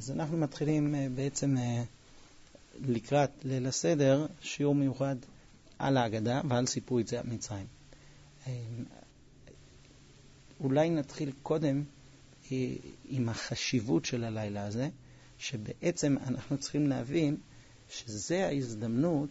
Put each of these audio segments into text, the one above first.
אז אנחנו מתחילים בעצם לקראת ליל הסדר, שיעור מיוחד על ההגדה ועל סיפור יציאת מצרים. אולי נתחיל קודם עם החשיבות של הלילה הזה, שבעצם אנחנו צריכים להבין שזה ההזדמנות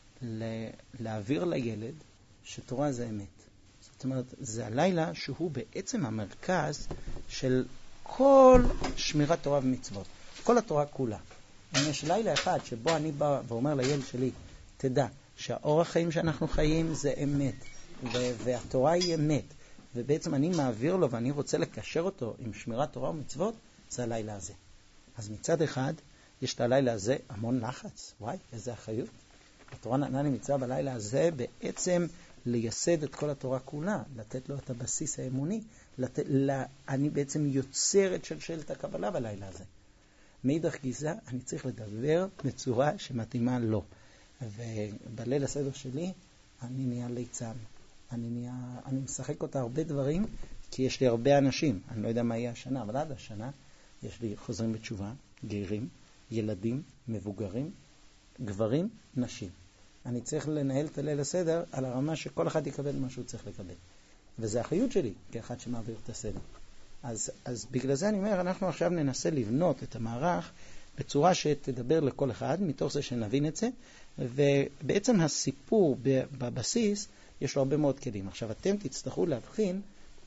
להעביר לילד שתורה זה אמת. זאת אומרת, זה הלילה שהוא בעצם המרכז של כל שמירת תורה ומצוות. כל התורה כולה. אם יש לילה אחד שבו אני בא ואומר לילד שלי, תדע שהאורח חיים שאנחנו חיים זה אמת, והתורה היא אמת, ובעצם אני מעביר לו ואני רוצה לקשר אותו עם שמירת תורה ומצוות, זה הלילה הזה. אז מצד אחד, יש את הלילה הזה המון לחץ. וואי, איזה אחריות. התורה נתנה לי מצווה בלילה הזה בעצם לייסד את כל התורה כולה, לתת לו את הבסיס האמוני, אני בעצם יוצר את שלשלת הקבלה בלילה הזה. מאידך גיסא, אני צריך לדבר בצורה שמתאימה לו. ובליל הסדר שלי, אני נהיה ליצן. אני משחק אותה הרבה דברים, כי יש לי הרבה אנשים. אני לא יודע מה יהיה השנה, אבל עד השנה יש לי חוזרים בתשובה, גרים, ילדים, מבוגרים, גברים, נשים. אני צריך לנהל את הליל הסדר על הרמה שכל אחד יקבל מה שהוא צריך לקבל. וזה האחריות שלי, כאחד שמעביר את הסדר. אז בגלל זה אני אומר, אנחנו עכשיו ננסה לבנות את המערך בצורה שתדבר לכל אחד, מתוך זה שנבין את זה, ובעצם הסיפור בבסיס יש לו הרבה מאוד כלים. עכשיו אתם תצטרכו להבחין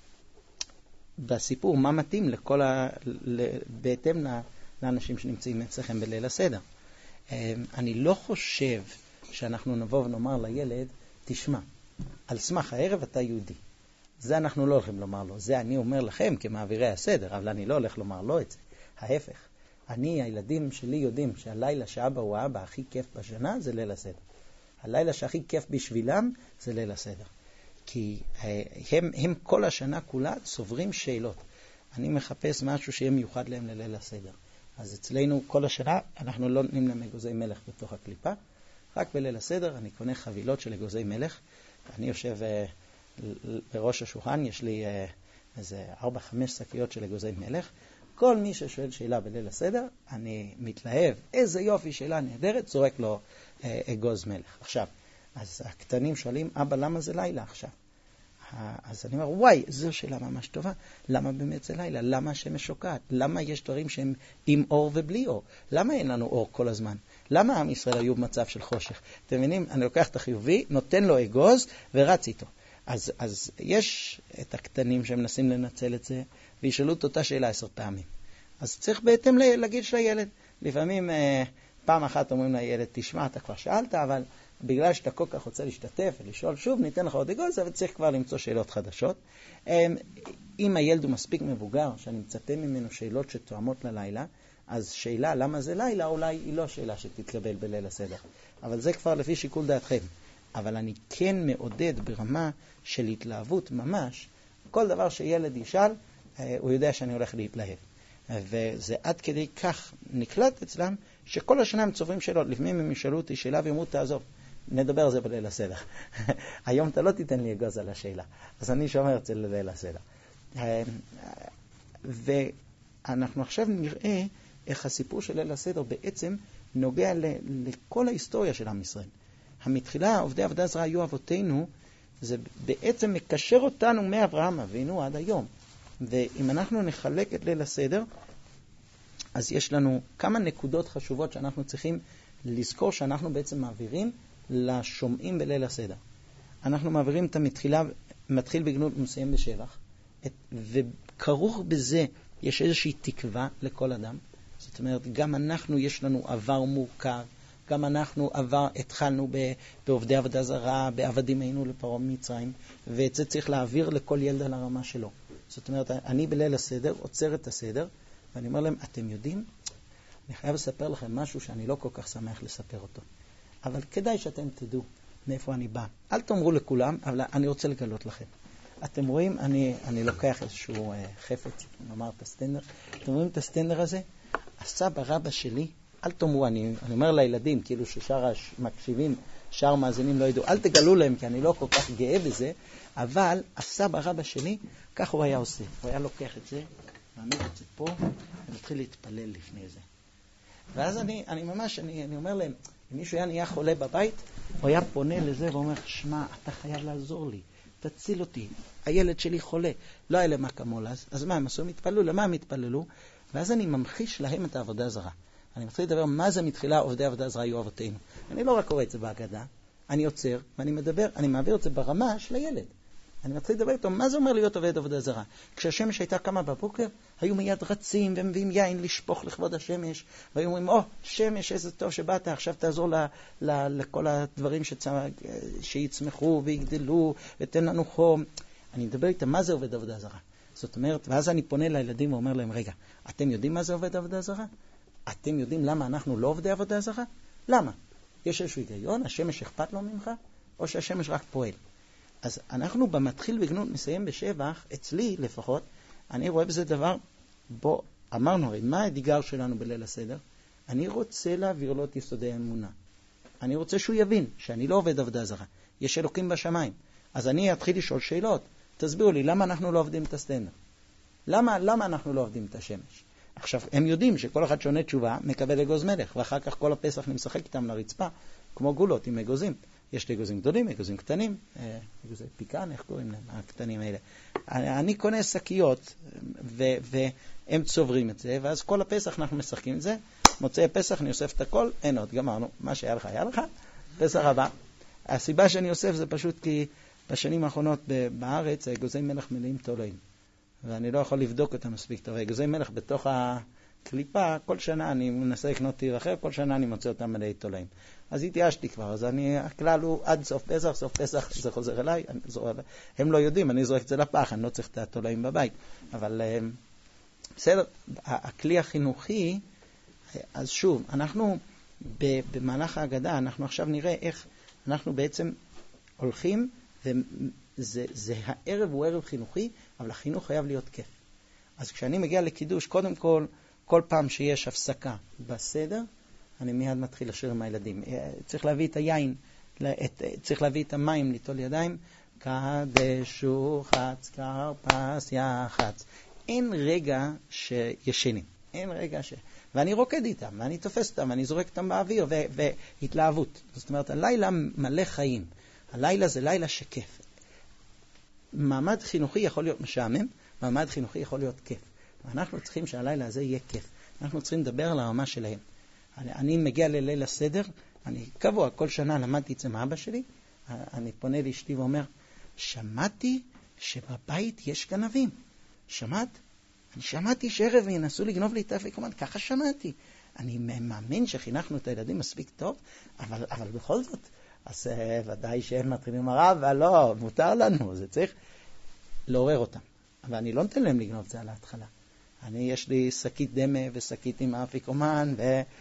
בסיפור מה מתאים בהתאם לאנשים שנמצאים אצלכם בליל הסדר. אני לא חושב שאנחנו נבוא ונאמר לילד, תשמע, על סמך הערב אתה יהודי. זה אנחנו לא הולכים לומר לו. זה אני אומר לכם כמעבירי הסדר, אבל אני לא הולך לומר לו את זה. ההפך. הילדים שלי יודעים שהלילה שאבא הוא האבא הכי כיף בשנה זה ליל הסדר. הלילה שהכי כיף בשבילם זה ליל הסדר. כי הם כל השנה כולה צוברים שאלות. אני מחפש משהו שיהיה מיוחד להם לליל הסדר. אז אצלנו כל השנה אנחנו לא נותנים להם אגוזי מלך בתוך הקליפה. רק בליל הסדר אני קונה חבילות של אגוזי מלך. אני יושב בראש השולחן, יש לי איזה 4-5 שקיות של אגוזי מלך. כל מי ששואל שאלה בליל הסדר, אני מתלהב, איזה יופי, שאלה נהדרת, זורק לו אגוז מלך. עכשיו, אז הקטנים שואלים, אבא, למה זה לילה עכשיו? אז אני אומר, וואי, זו שאלה ממש טובה. למה באמת זה לילה? למה השמש שוקעת? למה יש דברים שהם עם אור ובלי אור? למה אין לנו אור כל הזמן? למה עם ישראל היו במצב של חושך? אתם מבינים? אני לוקח את החיובי, נותן לו אגוז ורץ איתו. אז יש את הקטנים שמנסים לנצל את זה, וישאלו את אותה שאלה 10 פעמים. אז צריך בהתאם להגיד של הילד. לפעמים פעם אחת אומרים לילד, תשמע, אתה כבר שאלת, אבל בגלל שאתה כל כך רוצה להשתתף ולשאול שוב, ניתן לך עוד אגוז, אבל צריך כבר למצוא שאלות חדשות. אם הילד הוא מספיק מבוגר, שאני מצפה ממנו שאלות שתואמות ללילה, אז שאלה למה זה לילה, אולי היא לא שאלה שתתקבל בליל הסדר. אבל זה כבר לפי שיקול דעתכם. אבל אני כן מעודד ברמה של התלהבות ממש, כל דבר שילד ישאל, הוא יודע שאני הולך להתלהב. וזה עד כדי כך נקלט אצלם, שכל השנה הם צוברים שאלות. לפעמים הם ישאלו אותי שאלה ואמרו, תעזוב, נדבר על זה בליל הסדר. היום אתה לא תיתן לי אגוז על השאלה. אז אני שומר את זה לליל הסדר. ואנחנו עכשיו נראה איך הסיפור של ליל הסדר בעצם נוגע לכל ההיסטוריה של עם ישראל. המתחילה, עובדי עבודה זרה היו אבותינו, זה בעצם מקשר אותנו מאברהם אבינו עד היום. ואם אנחנו נחלק את ליל הסדר, אז יש לנו כמה נקודות חשובות שאנחנו צריכים לזכור שאנחנו בעצם מעבירים לשומעים בליל הסדר. אנחנו מעבירים את המתחילה, מתחיל בגנות ומסיים בשבח, וכרוך בזה יש איזושהי תקווה לכל אדם. זאת אומרת, גם אנחנו יש לנו עבר מורכב, גם אנחנו התחלנו בעובדי עבודה זרה, בעבדים היינו לפרעה מצרים, ואת זה צריך להעביר לכל ילד על הרמה שלו. זאת אומרת, אני בליל הסדר, עוצר את הסדר, ואני אומר להם, אתם יודעים, אני חייב לספר לכם משהו שאני לא כל כך שמח לספר אותו. אבל כדאי שאתם תדעו מאיפה אני בא. אל תאמרו לכולם, אבל אני רוצה לגלות לכם. אתם רואים, אני לוקח איזשהו חפץ, נאמר את הסטנדר. אתם רואים את הסטנדר הזה? הסבא רבא שלי, אל תאמרו, אני אומר לילדים, כאילו ששאר מקשיבים, שאר מאזינים לא ידעו, אל תגלו להם, כי אני לא כל כך גאה בזה, אבל הסבא רבא שלי, כך הוא היה עושה. הוא היה לוקח את זה, מעמיד את זה פה, מתחיל להתפלל לפני זה. ואז אני ממש, אני אומר להם, אם מישהו היה נהיה חולה בבית, הוא היה פונה לזה ואומר, שמע, אתה חייב לעזור לי, תציל אותי, הילד שלי חולה. לא היה להם אקמול אז מה הם עשו? הם התפללו, למה הם התפללו? ואז אני ממחיש להם את העבודה הזרה. אני מתחיל לדבר מה זה מתחילה עובדי עבודה זרה היו אבותינו. אני לא רק קורא את זה בהגדה, אני יוצר ואני מדבר, אני מעביר את זה ברמה של הילד. אני מתחיל לדבר איתו, מה זה אומר להיות עובד עבודה זרה? כשהשמש הייתה קמה בבוקר, היו מיד רצים ומביאים יין לשפוך לכבוד השמש, והיו אומרים, שמש, איזה טוב שבאת, עכשיו תעזור לכל הדברים שיצמחו ויגדלו ותן לנו חום. אני מדבר איתם, מה זה עובד עבודה זרה? זאת אומרת, ואז אני פונה לילדים ואומר להם, רגע, אתם יודעים מה זה עובד עבודה זרה? אתם יודעים למה אנחנו לא עובדי עבודה זרה? למה? יש איזשהו היגיון, השמש אכפת לו ממך, או שהשמש רק פועל? אז אנחנו במתחיל וגנות מסיים בשבח, אצלי לפחות, אני רואה בזה דבר, בו אמרנו, הרי מה האתגר שלנו בליל הסדר? אני רוצה להעביר לו את יסודי האמונה. אני רוצה שהוא יבין שאני לא עובד עבודה זרה. יש אלוקים בשמיים. אז אני אתחיל לשאול שאלות. תסבירו לי, למה אנחנו לא עובדים את הסטנדר? למה אנחנו לא עובדים את השמש? עכשיו, הם יודעים שכל אחד שעונה תשובה מקבל אגוז מלך, ואחר כך כל הפסח אני משחק איתם לרצפה, כמו גולות עם אגוזים. יש לי אגוזים גדולים, אגוזים קטנים, אגוזי פיקן, איך קוראים להם, הקטנים האלה. אני קונה שקיות, והם צוברים את זה, ואז כל הפסח אנחנו משחקים את זה, מוצאי הפסח אני אוסף את הכל, אין עוד, גמרנו, מה שהיה לך, היה לך, פסח הבא. הסיבה שאני אוסף זה פשוט כי בשנים האחרונות בארץ, אגוזי מלך מלאים תולעים, ואני לא יכול לבדוק אותם מספיק טוב. אגוזי מלך בתוך הקליפה, כל שנה אני מנסה לקנות טיר אחר, כל שנה אני מוצא אותם מלאי תולעים. אז התייאשתי כבר, אז הכלל הוא עד סוף פסח זה חוזר אליי, הם לא יודעים, אני זורק את זה לפח, אני לא צריך את התולעים בבית, אבל בסדר, הכלי החינוכי, אז שוב, אנחנו במהלך ההגדה, אנחנו עכשיו נראה איך אנחנו בעצם הולכים, וזה הערב הוא ערב חינוכי, אבל החינוך חייב להיות כיף. אז כשאני מגיע לקידוש, קודם כל פעם שיש הפסקה בסדר, אני מיד מתחיל לשיר עם הילדים. צריך להביא את היין, צריך להביא את המים, ליטול ידיים. קדשו חץ, כרפס יחץ. אין רגע שישנים. אין רגע ואני רוקד איתם, ואני תופס אותם, ואני זורק אותם באוויר, והתלהבות. זאת אומרת, הלילה מלא חיים. הלילה זה לילה שכיף. מעמד חינוכי יכול להיות משעמם, מעמד חינוכי יכול להיות כיף. ואנחנו צריכים שהלילה הזה יהיה כיף. אנחנו צריכים לדבר על הרמה שלהם. אני מגיע לליל הסדר, אני קבוע, כל שנה למדתי אצל אבא שלי, אני פונה לאשתי ואומר, שמעתי שבבית יש גנבים. שמעת? אני שמעתי שערב ינסו לגנוב לי את האפיקומן, ככה שמעתי. אני מאמין שחינכנו את הילדים מספיק טוב, אבל בכל זאת, אז ודאי שהם מתחילים הרב, ולא, מותר לנו, זה צריך לעורר אותם. אבל אני לא נותן להם לגנוב את זה על ההתחלה. יש לי שקית דמה ושקית עם האפיקומן,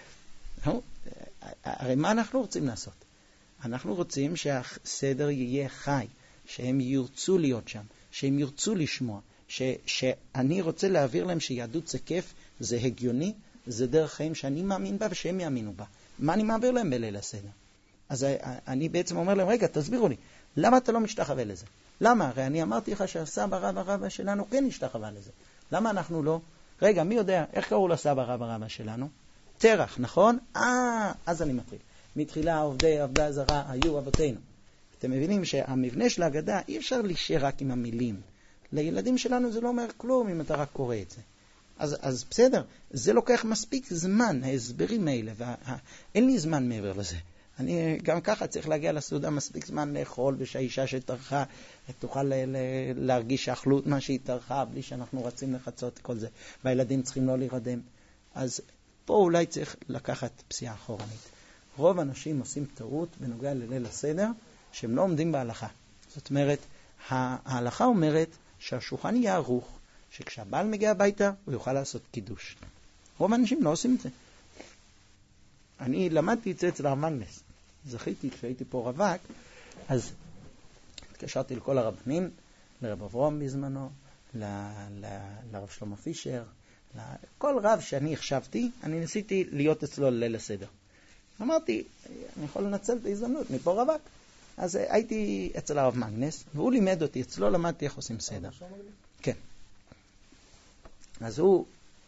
הרי מה אנחנו רוצים לעשות? אנחנו רוצים שהסדר יהיה חי, שהם ירצו להיות שם, שהם ירצו לשמוע, שאני רוצה להעביר להם שיהדות זה כיף, זה הגיוני, זה דרך חיים שאני מאמין בה ושהם יאמינו בה. מה אני מעביר להם בליל הסדר? אז אני בעצם אומר להם, רגע, תסבירו לי, למה אתה לא משתחווה לזה? למה? הרי אני אמרתי לך שהסבא רבא שלנו כן משתחווה לזה. למה אנחנו לא? רגע, מי יודע, איך קראו לסבא רבא שלנו? תרח, נכון? אז אני מתחיל. מתחילה עבודה זרה היו אבותינו. אתם מבינים שהמבנה של ההגדה אי אפשר להישאר רק עם המילים. לילדים שלנו זה לא אומר כלום אם אתה רק קורא את זה. אז בסדר, זה לוקח מספיק זמן, ההסברים האלה, אין לי זמן מעבר לזה. אני גם ככה צריך להגיע לסעודה מספיק זמן לאכול, ושהאישה שתרחה תוכל להרגיש אכלות מה שהיא תרחה, בלי שאנחנו רצים לחצות כל זה, והילדים צריכים לא להירדם. אז פה אולי צריך לקחת פסיעה אחורנית. רוב האנשים עושים טעות בנוגע לליל הסדר, שהם לא עומדים בהלכה. זאת אומרת, ההלכה אומרת שהשולחן יהיה ערוך, שכשהבעל מגיע הביתה הוא יוכל לעשות קידוש. רוב האנשים לא עושים את זה. אני למדתי את זה אצל הרב מגנס. זכיתי כשהייתי פה רווק, אז התקשרתי לכל הרבנים, לרב אברהם בזמנו, לרב שלמה פישר, כל רב שאני החשבתי, אני ניסיתי להיות אצלו לליל הסדר. אמרתי, אני יכול לנצל את ההזדמנות, מפה רווק. אז הייתי אצל הרב מגנס, והוא לימד אותי, אצלו למדתי איך עושים סדר. כן. אז הוא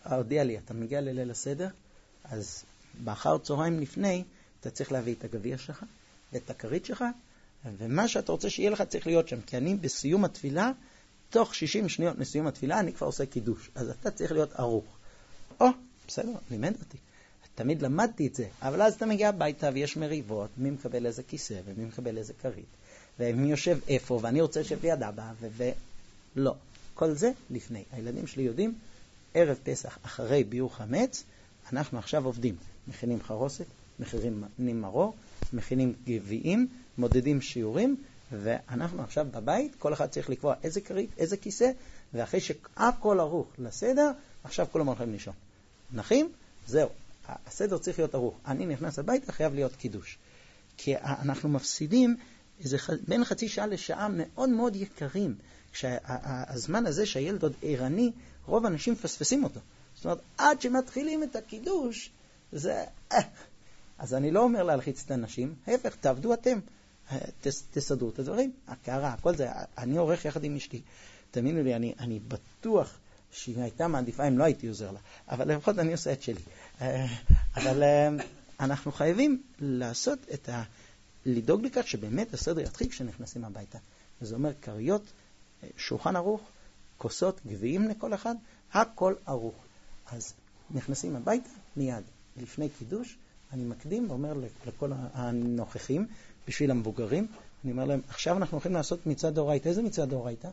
הודיע לי, אתה מגיע לליל הסדר, אז באחר צהריים לפני, אתה צריך להביא את הגביע שלך, ואת הכרית שלך, ומה שאתה רוצה שיהיה לך צריך להיות שם, כי אני בסיום התפילה, תוך 60 שניות מסיום התפילה, אני כבר עושה קידוש, אז אתה צריך להיות ערוך. בסדר, לימד אותי. תמיד למדתי את זה, אבל אז אתה מגיע הביתה ויש מריבות, מי מקבל איזה כיסא ומי מקבל איזה כרית, ומי יושב איפה, ואני רוצה שביד אבא, לא. כל זה לפני. הילדים שלי יודעים, ערב פסח אחרי ביור חמץ, אנחנו עכשיו עובדים. מכינים חרוסת, מכינים מרור, מכינים גביעים, מודדים שיעורים, ואנחנו עכשיו בבית, כל אחד צריך לקבוע איזה כרית, איזה כיסא, ואחרי שהכל ערוך לסדר, עכשיו כולם הולכים לישון. נחים? זהו. הסדר צריך להיות ערוך. אני נכנס הביתה, חייב להיות קידוש. כי אנחנו מפסידים בין חצי שעה לשעה מאוד מאוד יקרים. כשהזמן הזה שהילד עוד ערני, רוב האנשים פספסים אותו. זאת אומרת, עד שמתחילים את הקידוש, זה... אז אני לא אומר להלחיץ את האנשים, ההפך, תעבדו אתם, תסדרו את הדברים, הקערה, הכל זה, אני עורך יחד עם אשתי. תאמינו לי, אני בטוח שהיא הייתה מעדיפה אם לא הייתי עוזר לה, אבל לפחות אני עושה את שלי. אבל אנחנו חייבים לעשות לדאוג לכך שבאמת הסדר יתחיל כשנכנסים הביתה. וזה אומר קריות, שולחן ערוך, כוסות, גביעים לכל אחד, הכל ערוך. אז נכנסים הביתה מיד. לפני קידוש, אני מקדים ואומר לכל הנוכחים, בשביל המבוגרים, אני אומר להם, עכשיו אנחנו הולכים לעשות מצוות דאורייתא. איזה מצוות דאורייתא?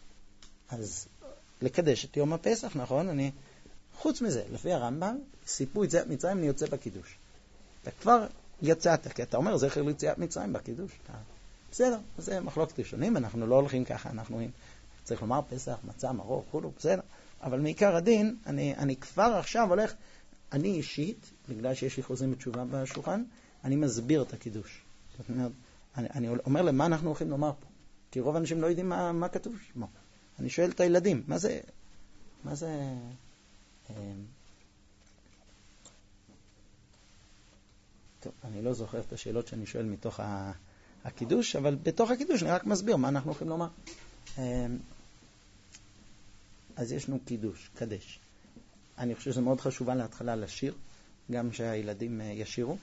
אז לקדש את יום הפסח, נכון? חוץ מזה, לפי הרמב"ם, סיפו את זה מצרים, אני יוצא בקידוש. אתה כבר יצאת, כי אתה אומר, זכר ליציאת מצרים בקידוש. בסדר, זה מחלוקת ראשונים, אנחנו לא הולכים ככה, אנחנו צריך לומר פסח, מצה, מרור, כולו, בסדר. אבל מעיקר הדין, אני כבר עכשיו הולך, אני אישית, בגלל שיש לי חוזרים בתשובה בשולחן, אני מסביר את הקידוש. זאת אומרת, אני אומר למה אנחנו הולכים לומר פה. כי רוב האנשים לא יודעים מה כתוב שמו. אני שואל את הילדים, מה זה... טוב, אני לא זוכר את השאלות שאני שואל מתוך הקידוש, אבל בתוך הקידוש אני רק מסביר מה אנחנו הולכים לומר. אז יש לנו קידוש, קדש. אני חושב שזה מאוד חשובה להתחלה לשיר, גם שהילדים ישירו.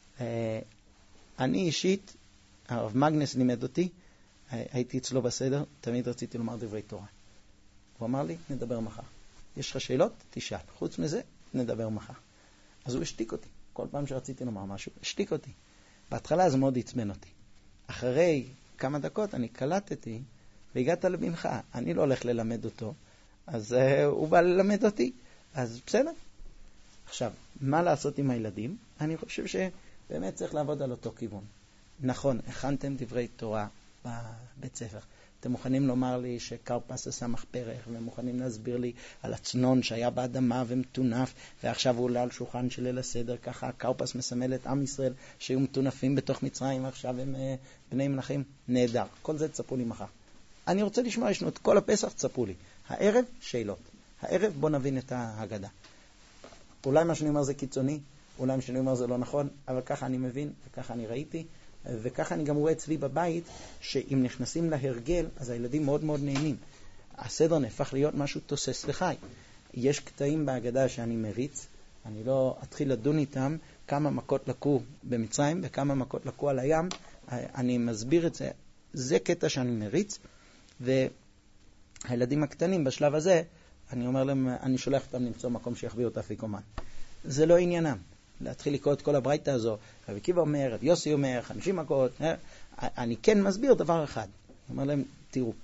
אני אישית, הרב מגנס לימד אותי, הייתי אצלו בסדר, תמיד רציתי לומר דברי תורה. הוא אמר לי, נדבר מחר. יש לך שאלות? תשאל. חוץ מזה, נדבר מחר. אז הוא השתיק אותי. כל פעם שרציתי לומר משהו, השתיק אותי. בהתחלה זה מאוד עצבן אותי. אחרי כמה דקות אני קלטתי, והגעת לבנך. אני לא הולך ללמד אותו, אז הוא בא ללמד אותי. אז בסדר. עכשיו, מה לעשות עם הילדים? אני חושב שבאמת צריך לעבוד על אותו כיוון. נכון, הכנתם דברי תורה בבית ספר. אתם מוכנים לומר לי שקרפס עשה מחפרך, והם מוכנים להסביר לי על הצנון שהיה באדמה ומתונף, ועכשיו הוא עולה על שולחן של ליל הסדר, ככה קרפס מסמל את עם ישראל שהיו מתונפים בתוך מצרים, עכשיו הם בני מלכים. נהדר. כל זה תספרו לי מחר. אני רוצה לשמוע, ישנו את כל הפסח, תספרו לי. הערב, שאלות. הערב בוא נבין את ההגדה. אולי מה שאני אומר זה קיצוני, אולי מה שאני אומר זה לא נכון, אבל ככה אני מבין, וככה אני ראיתי, וככה אני גם רואה אצלי בבית, שאם נכנסים להרגל, אז הילדים מאוד מאוד נהנים. הסדר נהפך להיות משהו תוסס וחי. יש קטעים בהגדה שאני מריץ, אני לא אתחיל לדון איתם, כמה מכות לקו במצרים, וכמה מכות לקו על הים, אני מסביר את זה, זה קטע שאני מריץ, והילדים הקטנים בשלב הזה, אני אומר להם, אני שולח אותם למצוא מקום שיחביא אותה פיקומן. זה לא עניינם. להתחיל לקרוא את כל הברייתא הזו, רבי עקיבא אומר, רבי יוסי אומר, 50 מכות, אני כן מסביר דבר אחד. אני אומר להם, תראו,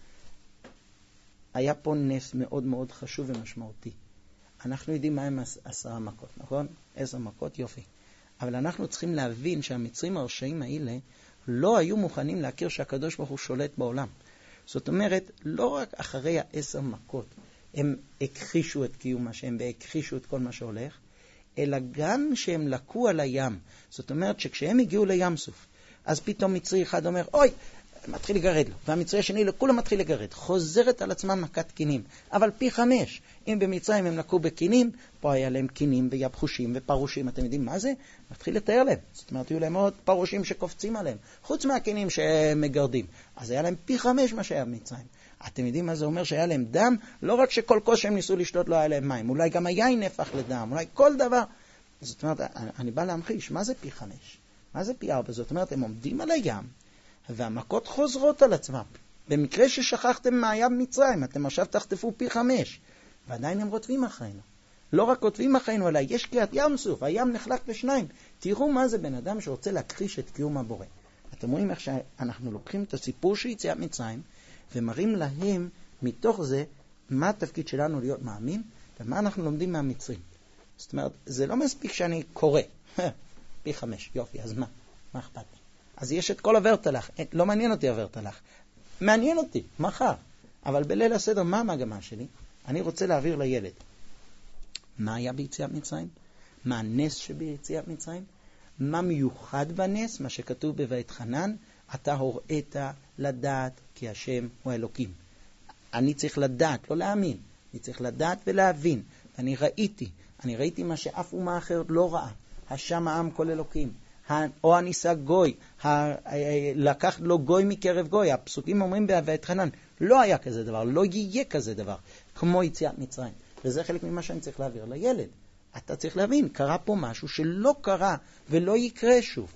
היה פה נס מאוד מאוד חשוב ומשמעותי. אנחנו יודעים מה הם 10 מכות, נכון? 10 מכות, יופי. אבל אנחנו צריכים להבין שהמצרים הרשעים האלה לא היו מוכנים להכיר שהקדוש ברוך הוא שולט בעולם. זאת אומרת, לא רק אחרי 10 מכות, הם הכחישו את קיום השם והכחישו את כל מה שהולך, אלא גם שהם לקו על הים. זאת אומרת שכשהם הגיעו לים סוף, אז פתאום מצרי אחד אומר, אוי, מתחיל לגרד לו, והמצרי השני לכולם מתחיל לגרד. חוזרת על עצמם מכת קינים, אבל פי 5. אם במצרים הם לקו בקינים, פה היה להם קינים ויבחושים ופרושים, אתם יודעים מה זה? מתחיל לתאר להם. זאת אומרת, היו להם עוד פרושים שקופצים עליהם, חוץ מהקינים שמגרדים. אז היה להם פי 5 מה שהיה במצרים. אתם יודעים מה זה אומר שהיה להם דם? לא רק שכל כוס שהם ניסו לשתות לא היה להם מים, אולי גם היין נהפך לדם, אולי כל דבר. זאת אומרת, אני בא להמחיש, מה זה פי 5? מה זה פי 4? זאת אומרת, הם עומדים על הים, והמכות חוזרות על עצמם. במקרה ששכחתם מהים מצרים, אתם עכשיו תחטפו פי 5, ועדיין הם רודפים אחרינו. לא רק רודפים אחרינו, אלא יש קריאת ים סוף, הים נחלק לשניים. תראו מה זה בן אדם שרוצה להכחיש את קיום הבורא. אתם רואים איך שאנחנו לוקחים את הסיפור של יציאת מצרים, ומראים להם מתוך זה מה התפקיד שלנו להיות מאמין, ומה אנחנו לומדים מהמצרים. זאת אומרת, זה לא מספיק שאני קורא. פי 5, יופי, אז מה אכפת לי? אז יש את כל הוורטלך, לא מעניין אותי הוורטלך. מעניין אותי, מחר. אבל בליל הסדר, מה המגמה שלי? אני רוצה להעביר לילד. מה היה ביציאת מצרים? מה הנס שביציאת מצרים? מה מיוחד בנס? מה שכתוב בבית חנן, אתה הוראת לדעת כי השם הוא אלוקים. אני צריך לדעת, לא להאמין. אני צריך לדעת ולהבין. אני ראיתי מה שאף אומה אחרת לא ראה. השם העם כל אלוקים. או הניסה גוי, לקח לו גוי מקרב גוי. הפסוקים אומרים בבית חנן, לא היה כזה דבר, לא יהיה כזה דבר, כמו יציאת מצרים. וזה חלק ממה שאני צריך להעביר לילד. אתה צריך להבין, קרה פה משהו שלא קרה ולא יקרה שוב.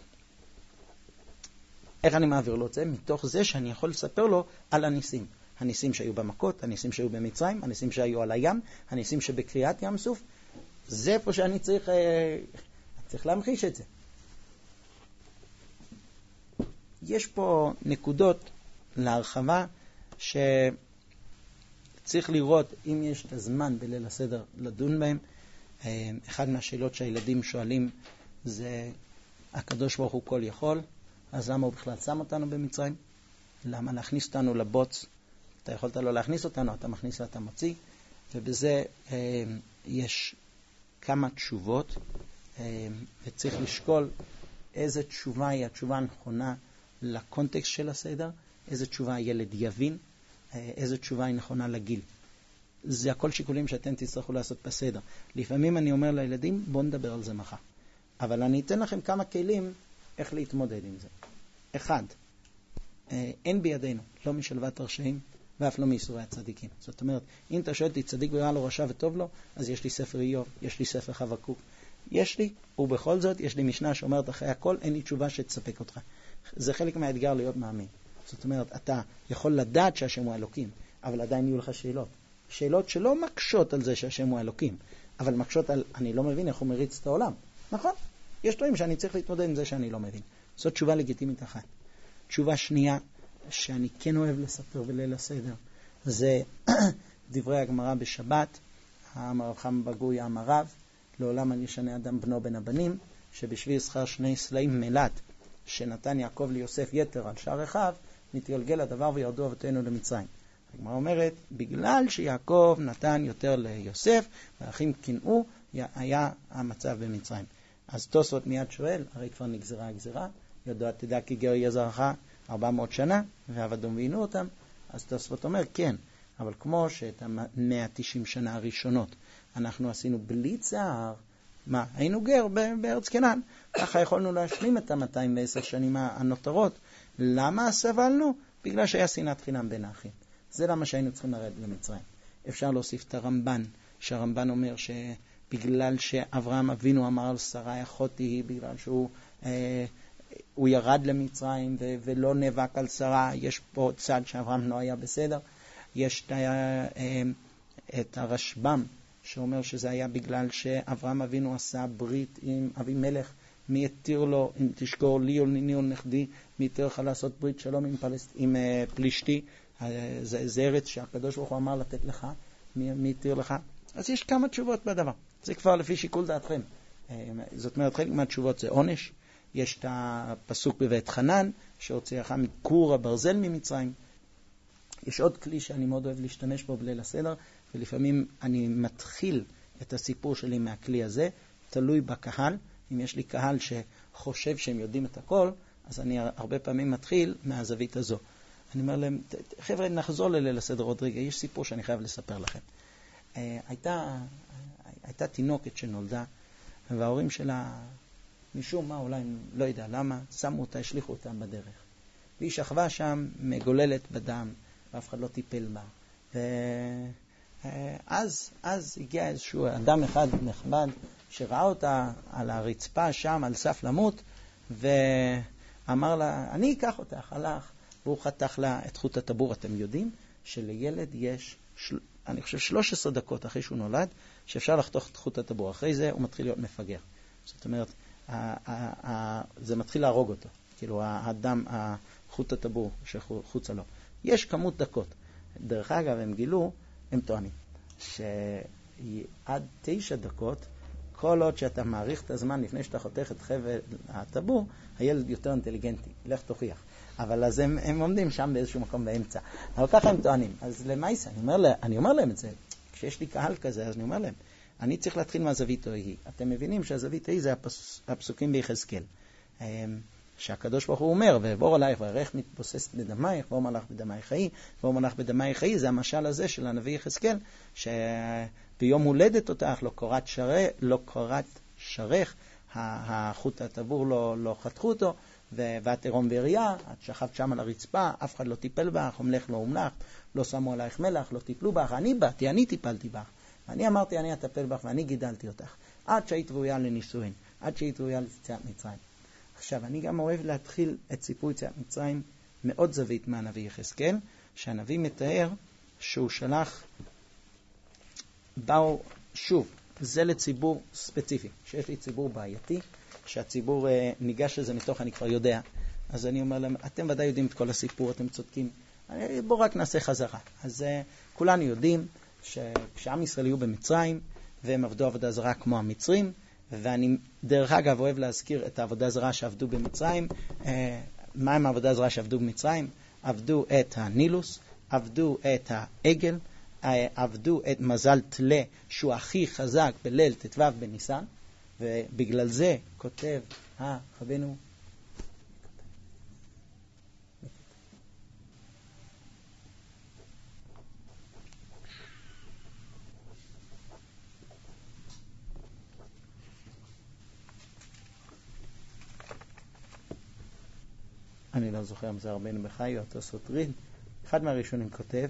איך אני מעביר לו את זה? מתוך זה שאני יכול לספר לו על הניסים. הניסים שהיו במכות, הניסים שהיו במצרים, הניסים שהיו על הים, הניסים שבקריאת ים סוף. זה פה שאני צריך להמחיש את זה. יש פה נקודות להרחבה שצריך לראות אם יש את הזמן בליל הסדר לדון בהם. אחד מהשאלות שהילדים שואלים זה, הקדוש ברוך הוא כל יכול, אז למה הוא בכלל שם אותנו במצרים? למה להכניס אותנו לבוץ? אתה יכולת לא להכניס אותנו, אתה מכניס ואתה מוציא. ובזה יש כמה תשובות, וצריך לשקול איזה תשובה היא התשובה הנכונה לקונטקסט של הסדר, איזה תשובה הילד יבין, איזה תשובה היא נכונה לגיל. זה הכל שיקולים שאתם תצטרכו לעשות בסדר. לפעמים אני אומר לילדים, בוא נדבר על זה מחר. אבל אני אתן לכם כמה כלים איך להתמודד עם זה. אחד, אין בידינו, לא משלוות הרשעים, ואף לא מייסורי הצדיקים. זאת אומרת, אם אתה שואל אותי צדיק ורע לו רשע וטוב לו, אז יש לי ספר איוב, יש לי ספר חבקוק. יש לי, ובכל זאת יש לי משנה שאומרת אחרי הכל, אין לי תשובה שתספק אותך. זה חלק מהאתגר להיות מאמין. זאת אומרת, אתה יכול לדעת שהשם הוא אלוקים, אבל עדיין יהיו לך שאלות. שאלות שלא מקשות על זה שהשם הוא אלוקים, אבל מקשות על, אני לא מבין איך הוא מריץ את העולם. נכון? יש דברים שאני צריך להתמודד עם זה שאני לא מבין. זאת תשובה לגיטימית אחת. תשובה שנייה, שאני כן אוהב לספר בליל הסדר, זה דברי הגמרא בשבת, האמר חם בגוי אמר רב, לעולם אני ישנה אדם בנו בין הבנים, שבשביל שכר 2 סלעים מלט, שנתן יעקב ליוסף יתר על שאר אחיו, נתגלגל הדבר וירדו אבותינו למצרים. הגמרא אומרת, בגלל שיעקב נתן יותר ליוסף, והאחים קנאו, היה המצב במצרים. אז תוספות מיד שואל, הרי כבר נגזרה הגזרה, ידוע תדע כי גר יהיה זרעך 400 שנה, ועבדום ועינו אותם. אז תוספות אומר, כן, אבל כמו שאת 190 שנה הראשונות אנחנו עשינו בלי צער, מה? היינו גר בארץ כנען, ככה יכולנו להשלים את 210 שנים הנותרות. למה סבלנו? בגלל שהיה שנאת חינם בין האחים. זה למה שהיינו צריכים לרדת למצרים. אפשר להוסיף את הרמב"ן, שהרמב"ן אומר שבגלל שאברהם אבינו אמר על שרה אחותי היא, בגלל שהוא ירד למצרים ולא נאבק על שרה, יש פה צד שאברהם לא היה בסדר. יש את הרשב"ם שאומר שזה היה בגלל שאברהם אבינו עשה ברית עם אבימלך, מי יתיר לו, אם תשקור לי או ניני או נכדי, מי יתיר לך לעשות ברית שלום עם פלישתי, זה ארץ שהקדוש ברוך הוא אמר לתת לך, מי יתיר לך. אז יש כמה תשובות בדבר, זה כבר לפי שיקול דעתכם. זאת אומרת, חלק מהתשובות זה עונש. יש את הפסוק בבית חנן שהוציאך מכור הברזל ממצרים. יש עוד כלי שאני מאוד אוהב להשתמש בו בליל הסדר, ולפעמים אני מתחיל את הסיפור שלי מהכלי הזה, תלוי בקהל. אם יש לי קהל שחושב שהם יודעים את הכל, אז אני הרבה פעמים מתחיל מהזווית הזו. אני אומר להם, חבר'ה, נחזור לליל הסדר עוד רגע, יש סיפור שאני חייב לספר לכם. הייתה תינוקת שנולדה, וההורים שלה, משום מה, אולי לא יודע למה, שמו אותה, השליחו אותה בדרך. והיא שכבה שם, מגוללת בדם, ואף אחד לא טיפל בה. אז הגיע איזשהו אדם אחד נכבד שראה אותה על הרצפה שם על סף למות, ואמר לה, אני אקח אותך. הלך, והוא חתך לה את חוט הטבור. אתם יודעים שלילד יש, אני חושב 13 דקות אחרי שהוא נולד, שאפשר לחתוך את חוט הטבור. אחרי זה הוא מתחיל להיות מפגר. זאת אומרת, זה מתחיל להרוג אותו. כאילו האדם, החוט הטבור שחוצה לו. יש כמות דקות. דרך אגב, הם גילו, הם טוענים, שעד 9 דקות, כל עוד שאתה מעריך את הזמן לפני שאתה חותך את חבל הטבור, הילד יותר אינטליגנטי. לך תוכיח. אבל אז הם עומדים שם באיזשהו מקום באמצע. אבל ככה הם טוענים. אז למעשה, אני אומר להם את זה. כשיש לי קהל כזה, אז אני אומר להם, אני צריך להתחיל מהזווית ההיא. אתם מבינים שהזווית ההיא זה הפסוקים ביחזקאל. שהקדוש ברוך הוא אומר, ועבור עלייך וערך מתבוססת בדמייך, ואומר לך בדמייך חיי, ואומר לך בדמייך חיי, זה המשל הזה של הנביא יחזקאל, שביום הולדת אותך לא קורת שרך, החוט הטבור לא חתכו אותו, ואת עירום ועריה, את שכבת שם על הרצפה, אף אחד לא טיפל בך, אומלך לא אומלך, לא שמו עלייך מלח, לא טיפלו בך, אני טיפלתי בך, אני אמרתי אני אטפל בך ואני גידלתי אותך, עד שהיית ראויה לנישואין, עד שהיית ראויה ליציאת מצרים. עכשיו, אני גם אוהב להתחיל את סיפור יציאת מצרים מאוד זווית מהנביא יחזקאל, שהנביא מתאר שהוא שלח, באו, שוב, זה לציבור ספציפי, שיש לי ציבור בעייתי, שהציבור ניגש לזה מתוך אני כבר יודע, אז אני אומר להם, אתם ודאי יודעים את כל הסיפור, אתם צודקים, בואו רק נעשה חזרה. אז כולנו יודעים שכשעם ישראל היו במצרים, והם עבדו עבודה זרה כמו המצרים, ואני דרך אגב אוהב להזכיר את העבודה זרה שעבדו במצרים. מה הם העבודה זרה שעבדו במצרים? עבדו את הנילוס, עבדו את העגל, עבדו את מזל תלה שהוא הכי חזק בליל ט"ו בניסן, ובגלל זה כותב רבנו אני לא זוכר אם זה רבנו בחי או תוספות, אחד מהראשונים כותב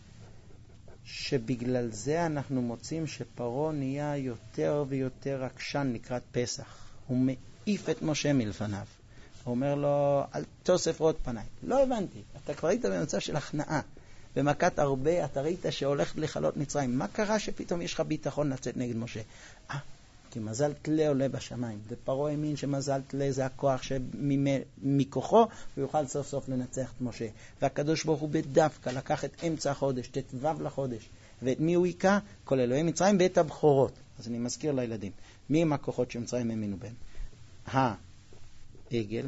שבגלל זה אנחנו מוצאים שפרעה נהיה יותר ויותר עקשן לקראת פסח. הוא מעיף את משה מלפניו. הוא אומר לו, אל תוסף עוד פניי. לא הבנתי, אתה כבר היית במצב של הכנעה. במכת הרבה אתה ראית שהולך לחלות מצרים. מה קרה שפתאום יש לך ביטחון לצאת נגד משה? כי מזל תלה עולה בשמיים. ופרעה האמין שמזל תלה זה הכוח שמכוחו הוא יוכל סוף סוף לנצח את משה. והקדוש ברוך הוא בדווקא לקח את אמצע החודש, ט"ו לחודש. ואת מי הוא היקע? כל אלוהי מצרים ואת הבכורות. אז אני מזכיר לילדים. מי הם הכוחות שמצרים האמינו בהם? העגל,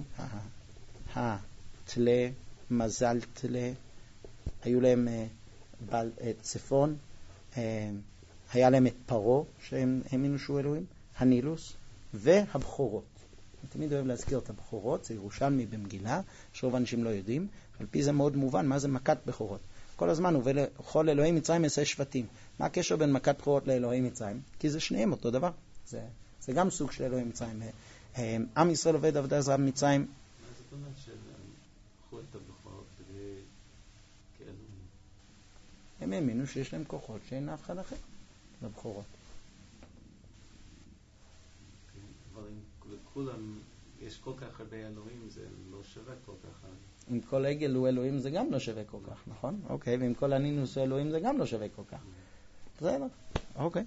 התלה, מזל תלה. היו להם צפון. היה להם את פרעה שהם האמינו שהוא אלוהים, הנילוס והבכורות. אני תמיד אוהב להזכיר את הבכורות, זה ירושלמי במגילה, שרוב אנשים לא יודעים, על פי זה מאוד מובן מה זה מכת בכורות. כל הזמן הוא ולכל אלוהי מצרים יעשה שבטים. מה הקשר בין מכת בכורות לאלוהי מצרים? כי זה שניהם אותו דבר. זה גם סוג של אלוהי מצרים. עם ישראל עובד עבודה זרה במצרים. מה זאת אומרת שלקחו את הבכורות כאלוהים? הם האמינו שיש להם כוחות שאין אף אחד אחר לבכורות. אבל אם לכולם יש כל כך הרבה אלוהים, זה לא שווה כל כך. אם כל עגל הוא אלוהים זה גם לא שווה כל כך, נכון? אוקיי, ואם כל הנינוס הוא אלוהים זה גם לא שווה כל כך. זה לא. אוקיי.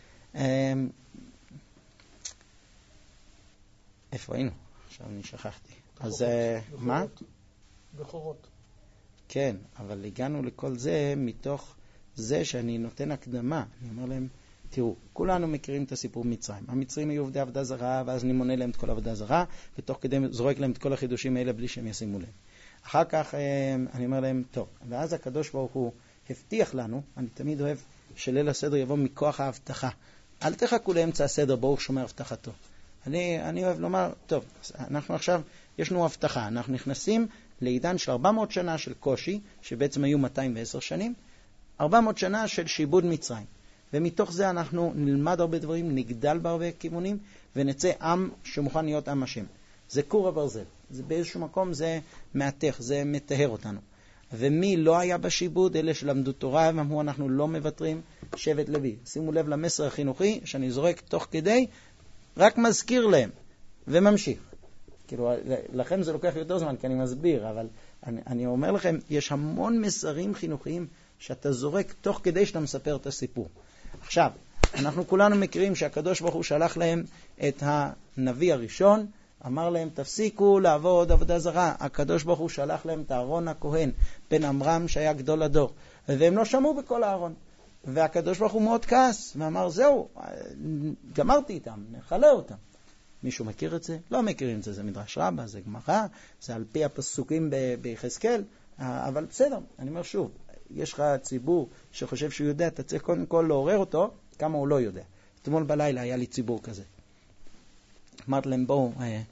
איפה היינו? עכשיו אני שכחתי. אז מה? בכורות. כן, אבל הגענו לכל זה מתוך זה שאני נותן הקדמה. אני אומר להם, תראו, כולנו מכירים את הסיפור מצרים. המצרים היו עובדי עבודה זרה, ואז אני מונה להם את כל עבודה זרה, ותוך כדי זורק להם את כל החידושים האלה בלי שהם ישימו להם. אחר כך אני אומר להם, טוב, ואז הקדוש ברוך הוא הבטיח לנו, אני תמיד אוהב שליל הסדר יבוא מכוח ההבטחה. אל תחכו לאמצע הסדר, ברוך שומר הבטחתו. אני אוהב לומר, טוב, אנחנו עכשיו, יש לנו הבטחה, אנחנו נכנסים לעידן של 400 שנה של קושי, שבעצם היו 210 שנים, 400 שנה של שיבוד מצרים. ומתוך זה אנחנו נלמד הרבה דברים, נגדל בהרבה כיוונים, ונצא עם שמוכן להיות עם השם. זה קור הברזל. זה באיזשהו מקום זה מעתך, זה מטהר אותנו. ומי לא היה בשיבוד? אלה שלמדו תורה ואמרו אנחנו לא מוותרים, שבט לוי. שימו לב למסר החינוכי שאני זורק תוך כדי, רק מזכיר להם וממשיך. כאילו, לכם זה לוקח יותר זמן כי אני מסביר, אבל אני אומר לכם, יש המון מסרים חינוכיים שאתה זורק תוך כדי שאתה מספר את הסיפור. עכשיו, אנחנו כולנו מכירים שהקדוש ברוך הוא שלח להם את הנביא הראשון, אמר להם תפסיקו לעבוד עבודה זרה. הקדוש ברוך הוא שלח להם את אהרון הכהן, בן עמרם שהיה גדול הדור, והם לא שמעו בכל אהרון. והקדוש ברוך הוא מאוד כעס, ואמר זהו, גמרתי איתם, נחלה אותם. מישהו מכיר את זה? לא מכירים את זה, זה מדרש רבה, זה גמרא, זה על פי הפסוקים ביחזקאל, אבל בסדר, אני אומר שוב, יש לך ציבור שחושב שהוא יודע, אתה צריך קודם כל לעורר אותו, כמה הוא לא יודע. אתמול בלילה היה לי ציבור כזה. אמרתי להם, בואו,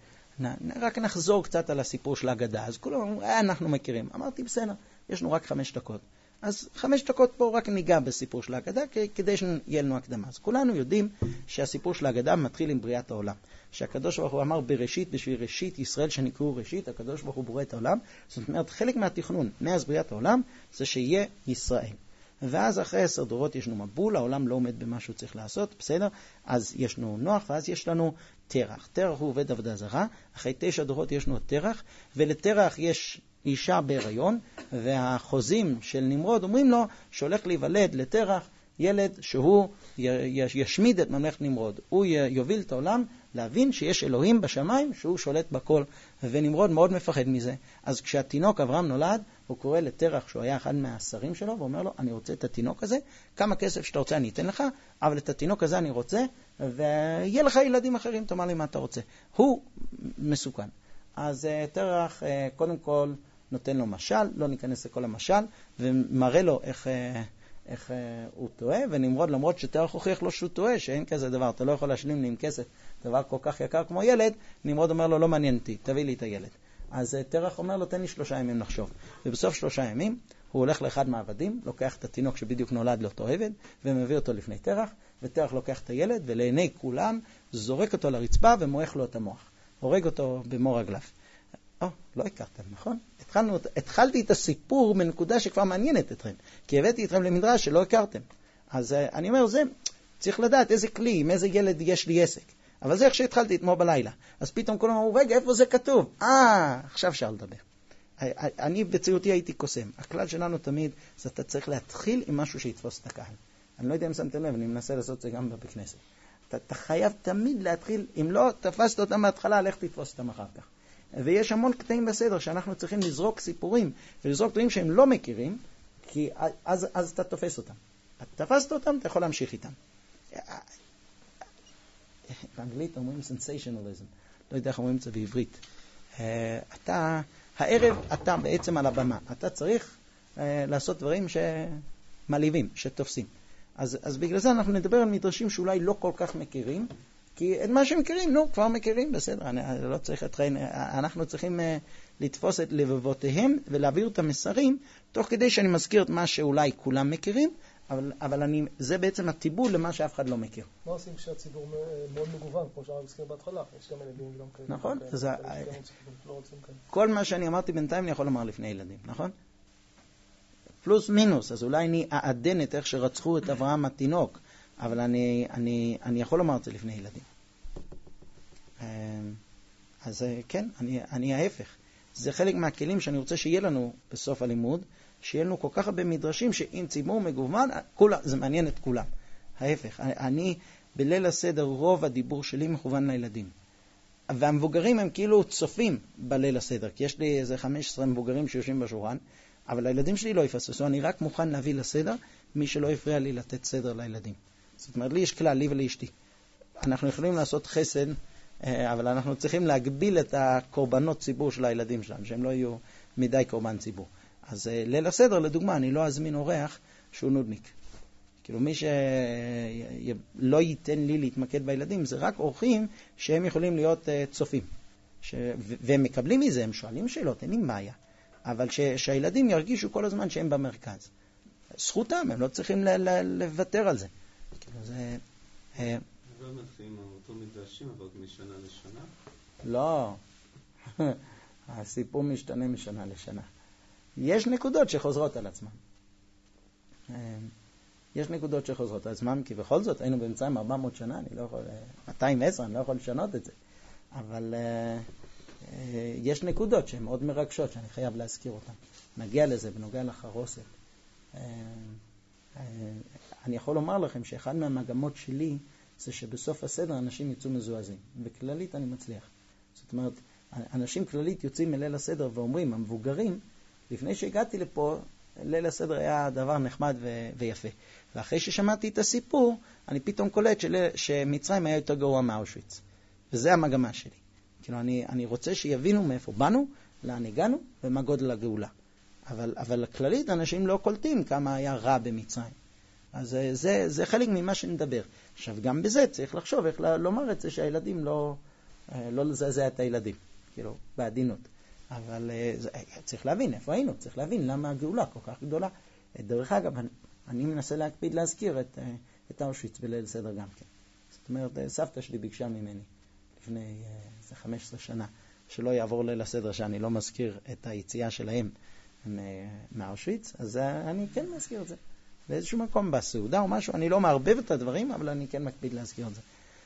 רק נחזור קצת על הסיפור של ההגדה. אז כולם אמרו, אנחנו מכירים. אמרתי, בסדר, יש לנו רק 5 דקות. אז 5 דקות פה רק ניגע בסיפור של ההגדה, כדי שיהיה לנו הקדמה. אז כולנו יודעים שהסיפור של ההגדה מתחיל עם בריאת העולם. שהקדוש ברוך הוא אמר בראשית, בשביל ראשית ישראל שנקראו ראשית, הקדוש ברוך הוא בורא את העולם. זאת אומרת, חלק מהתכנון מאז בריאת העולם זה שיהיה ישראל. ואז אחרי 10 דורות יש לנו מבול, העולם לא עומד במה שהוא צריך לעשות, בסדר? אז יש לנו נוח, ואז יש לנו תרח. תרח הוא עובד עבודה זרה, אחרי 9 דורות יש לנו תרח, ולתרח יש אישה בהיריון, והחוזים של נמרוד אומרים לו שהולך להיוולד לתרח ילד שהוא ישמיד את ממלכת נמרוד. הוא יוביל את העולם להבין שיש אלוהים בשמיים שהוא שולט בכל, ונמרוד מאוד מפחד מזה. אז כשהתינוק אברהם נולד, הוא קורא לתרח שהוא היה אחד מהשרים שלו, ואומר לו, אני רוצה את התינוק הזה, כמה כסף שאתה רוצה אני אתן לך, אבל את התינוק הזה אני רוצה, ויהיה לך ילדים אחרים, תאמר לי מה אתה רוצה. הוא מסוכן. אז תרח קודם כל נותן לו משל, לא ניכנס לכל המשל, ומראה לו איך הוא טועה, ונמרוד למרות שתרח הוכיח לו שהוא טועה, שאין כזה דבר, אתה לא יכול להשלים לי עם כסף, דבר כל כך יקר כמו ילד, נמרוד אומר לו לא מעניין אותי, תביא לי את הילד. אז תרח אומר לו תן לי 3 ימים לחשוב, ובסוף 3 ימים הוא הולך לאחד מהעבדים, לוקח את התינוק שבדיוק נולד לאותו עבד, ומביא אותו לפני תרח, ותרח לוקח את הילד, ולעיני כולם זורק אותו לרצפה ומוח לו את המוח, הורג אותו במור רגליו. לא הכרתם, נכון? התחלתי את הסיפור מנקודה שכבר מעניינת אתכם, כי הבאתי אתכם למדרש שלא הכרתם. אז אני אומר, זה צריך לדעת איזה כלי, עם איזה ילד יש לי עסק. אבל זה איך שהתחלתי אתמול בלילה. אז פתאום כולם אמרו, רגע, איפה זה כתוב? עכשיו אפשר לדבר. אני בציותי הייתי קוסם. הכלל שלנו תמיד, זה אתה צריך להתחיל עם משהו שיתפוס את הקהל. אני לא יודע אם שמתם לב, אני מנסה לעשות את זה גם בבית כנסת. אתה חייב תמיד להתחיל, אם לא תפסת אותם מההתחלה, לך תתפוס אותם אחר כך. ויש המון קטעים בסדר שאנחנו צריכים לזרוק סיפורים ולזרוק דברים שהם לא מכירים, כי אז אתה תופס אותם. אתה תפסת אותם, אתה יכול להמשיך איתם. באנגלית אומרים sensationalism, לא יודע איך אומרים את זה בעברית. הערב אתה בעצם על הבמה, אתה צריך לעשות דברים שמעליבים, שתופסים. אז בגלל זה אנחנו נדבר על מדרשים שאולי לא כל כך מכירים, כי את מה שמכירים, כבר מכירים, בסדר, לא צריך אתכם, אנחנו צריכים לתפוס את לבבותיהם ולהעביר את המסרים, תוך כדי שאני מזכיר את מה שאולי כולם מכירים, אבל זה בעצם הטיבול למה שאף אחד לא מכיר. מה עושים כשהציבור מאוד מגוון, כמו שהרב הזכיר בהתחלה? יש גם ילדים וגם כאלה. נכון, כל מה שאני אמרתי בינתיים אני יכול לומר לפני ילדים, נכון? פלוס מינוס, אז אולי אני אעדן את איך שרצחו את אברהם התינוק, אבל אני יכול לומר את זה לפני ילדים. אז כן, אני ההפך. זה חלק מהכלים שאני רוצה שיהיה לנו בסוף הלימוד, שיהיה לנו כל כך הרבה מדרשים שאם ציבור מגוון, זה מעניין את כולם. ההפך, אני בליל הסדר רוב הדיבור שלי מכוון לילדים. והמבוגרים הם כאילו צופים בליל הסדר, כי יש לי איזה 15 מבוגרים שיושבים בשולחן, אבל הילדים שלי לא יפספסו, אני רק מוכן להביא לסדר מי שלא יפריע לי לתת סדר לילדים. זאת אומרת, לי יש כלל, לי ולאשתי. אנחנו יכולים לעשות חסד, אבל אנחנו צריכים להגביל את הקורבנות ציבור של הילדים שלנו, שהם לא יהיו מדי קורבן ציבור. אז ליל הסדר, לדוגמה, אני לא אזמין אורח שהוא נודניק. כאילו מי שלא ייתן לי להתמקד בילדים, זה רק אורחים שהם יכולים להיות צופים. והם מקבלים מזה, הם שואלים שאלות, אין לי בעיה. אבל שהילדים ירגישו כל הזמן שהם במרכז. זכותם, הם לא צריכים לוותר על זה. כאילו זה... לא מתחילים אותו מדרשים, אבל משנה לשנה? לא. הסיפור משתנה משנה לשנה. יש נקודות שחוזרות על עצמן. יש נקודות שחוזרות על עצמן, כי בכל זאת היינו במצרים 400 שנה, אני לא יכול, 210, אני לא יכול לשנות את זה. אבל יש נקודות שהן מאוד מרגשות, שאני חייב להזכיר אותן. נגיע לזה בנוגע לחרוסת. אני יכול לומר לכם שאחד מהמגמות שלי זה שבסוף הסדר אנשים יצאו מזועזעים. בכללית אני מצליח. זאת אומרת, אנשים כללית יוצאים מליל הסדר ואומרים, המבוגרים, לפני שהגעתי לפה, ליל הסדר היה דבר נחמד ויפה. ואחרי ששמעתי את הסיפור, אני פתאום קולט שמצרים היה יותר גרוע מאושוויץ. וזה המגמה שלי. כאילו, אני רוצה שיבינו מאיפה באנו, לאן הגענו, ומה גודל הגאולה. אבל כללית, אנשים לא קולטים כמה היה רע במצרים. אז זה חלק ממה שנדבר. עכשיו, גם בזה צריך לחשוב איך לומר את זה שהילדים לא לזעזע את הילדים, כאילו, בעדינות. אבל צריך להבין איפה היינו, צריך להבין למה הגאולה כל כך גדולה. דרך אגב, אני מנסה להקפיד להזכיר את אושוויץ בליל סדר גם כן. זאת אומרת, סבתא שלי ביקשה ממני לפני 15 שנה, שלא יעבור ליל הסדר שאני לא מזכיר את היציאה שלהם מאושוויץ, אז אני כן מזכיר את זה. באיזשהו מקום בסעודה או משהו, אני לא מערבב את הדברים, אבל אני כן מקפיד להזכיר את זה.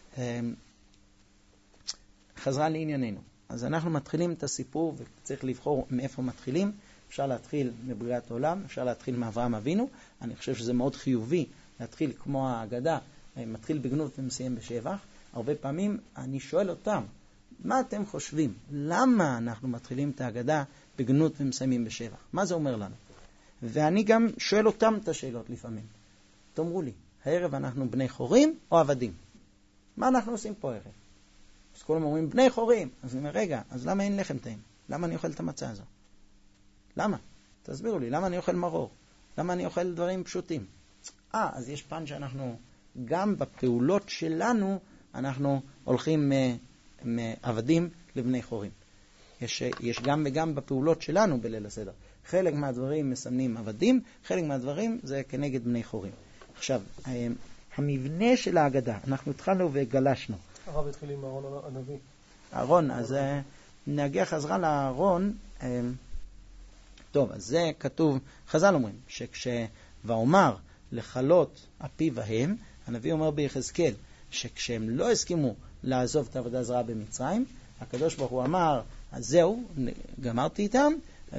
חזרה לענייננו. אז אנחנו מתחילים את הסיפור, וצריך לבחור מאיפה מתחילים. אפשר להתחיל מבריאת העולם, אפשר להתחיל מאברהם אבינו. אני חושב שזה מאוד חיובי להתחיל כמו ההגדה, מתחיל בגנות ומסיים בשבח. הרבה פעמים אני שואל אותם, מה אתם חושבים? למה אנחנו מתחילים את ההגדה בגנות ומסיימים בשבח? מה זה אומר לנו? ואני גם שואל אותם את השאלות לפעמים. תאמרו לי, הערב אנחנו בני חורים או עבדים? מה אנחנו עושים פה הערב? אז כולם אומרים, בני חורים. אז אני אומר, רגע, אז למה אין לחם טעים? למה אני אוכל את המצה הזו? למה? תסבירו לי, למה אני אוכל מרור? למה אני אוכל דברים פשוטים? אז יש פן שאנחנו, גם בפעולות שלנו, אנחנו הולכים מעבדים לבני חורים. יש גם וגם בפעולות שלנו בליל הסדר. חלק מהדברים מסמנים עבדים, חלק מהדברים זה כנגד בני חורים. עכשיו, המבנה של ההגדה, אנחנו התחלנו וגלשנו. הרב התחיל עם אהרון הנביא. אהרון, אז נגיע חזרה לאהרון. טוב, אז זה כתוב, חז"ל אומרים, שכשואמר לכלות אפי והם, הנביא אומר ביחזקאל, שכשהם לא הסכימו לעזוב את העבודה זרה במצרים, הקדוש ברוך הוא אמר, אז זהו, גמרתי איתם,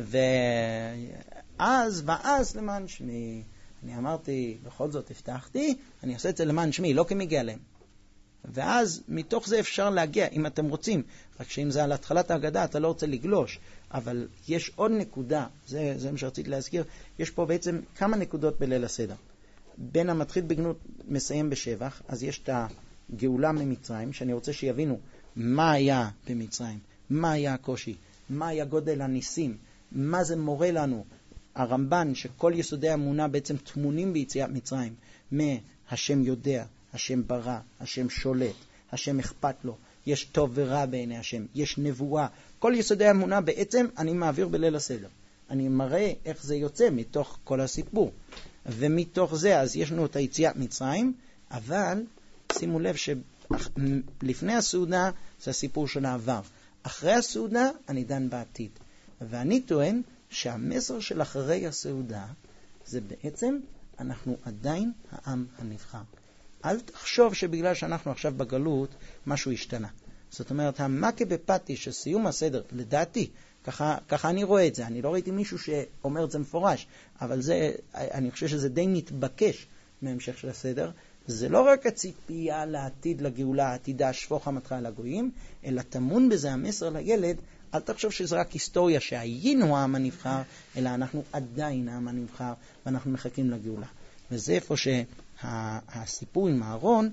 ואז למען שמי, אני אמרתי, בכל זאת הבטחתי, אני עושה את זה למען שמי, לא כמגיע להם. ואז מתוך זה אפשר להגיע, אם אתם רוצים, רק שאם זה על התחלת ההגדה, אתה לא רוצה לגלוש, אבל יש עוד נקודה, זה מה שרציתי להזכיר, יש פה בעצם כמה נקודות בליל הסדר. בין המתחיל בגנות מסיים בשבח, אז יש את הגאולה ממצרים, שאני רוצה שיבינו מה היה במצרים, מה היה הקושי, מה היה גודל הניסים, מה זה מורה לנו. הרמב"ן, שכל יסודי האמונה בעצם תמונים ביציאת מצרים, מהשם יודע, השם ברא, השם שולט, השם אכפת לו, יש טוב ורע בעיני השם, יש נבואה. כל יסודי האמונה בעצם אני מעביר בליל הסדר. אני מראה איך זה יוצא מתוך כל הסיפור. ומתוך זה אז יש לנו את היציאת מצרים, אבל שימו לב שלפני הסעודה זה הסיפור של העבר. אחרי הסעודה אני דן בעתיד. ואני טוען שהמסר של אחרי הסעודה זה בעצם אנחנו עדיין העם הנבחר. אל תחשוב שבגלל שאנחנו עכשיו בגלות משהו השתנה. זאת אומרת, המכה בפתי של סיום הסדר, לדעתי, ככה אני רואה את זה. אני לא ראיתי מישהו שאומר את זה מפורש, אבל אני חושב שזה די מתבקש מהמשך של הסדר. זה לא רק הציפייה לעתיד, לגאולה, העתידה, שפוך חמתך על הגויים, אלא טמון בזה המסר לילד. אל תחשוב שזה רק היסטוריה שהיינו העם הנבחר, אלא אנחנו עדיין העם הנבחר, ואנחנו מחכים לגאולה. וזה איפה שהסיפור עם אהרון,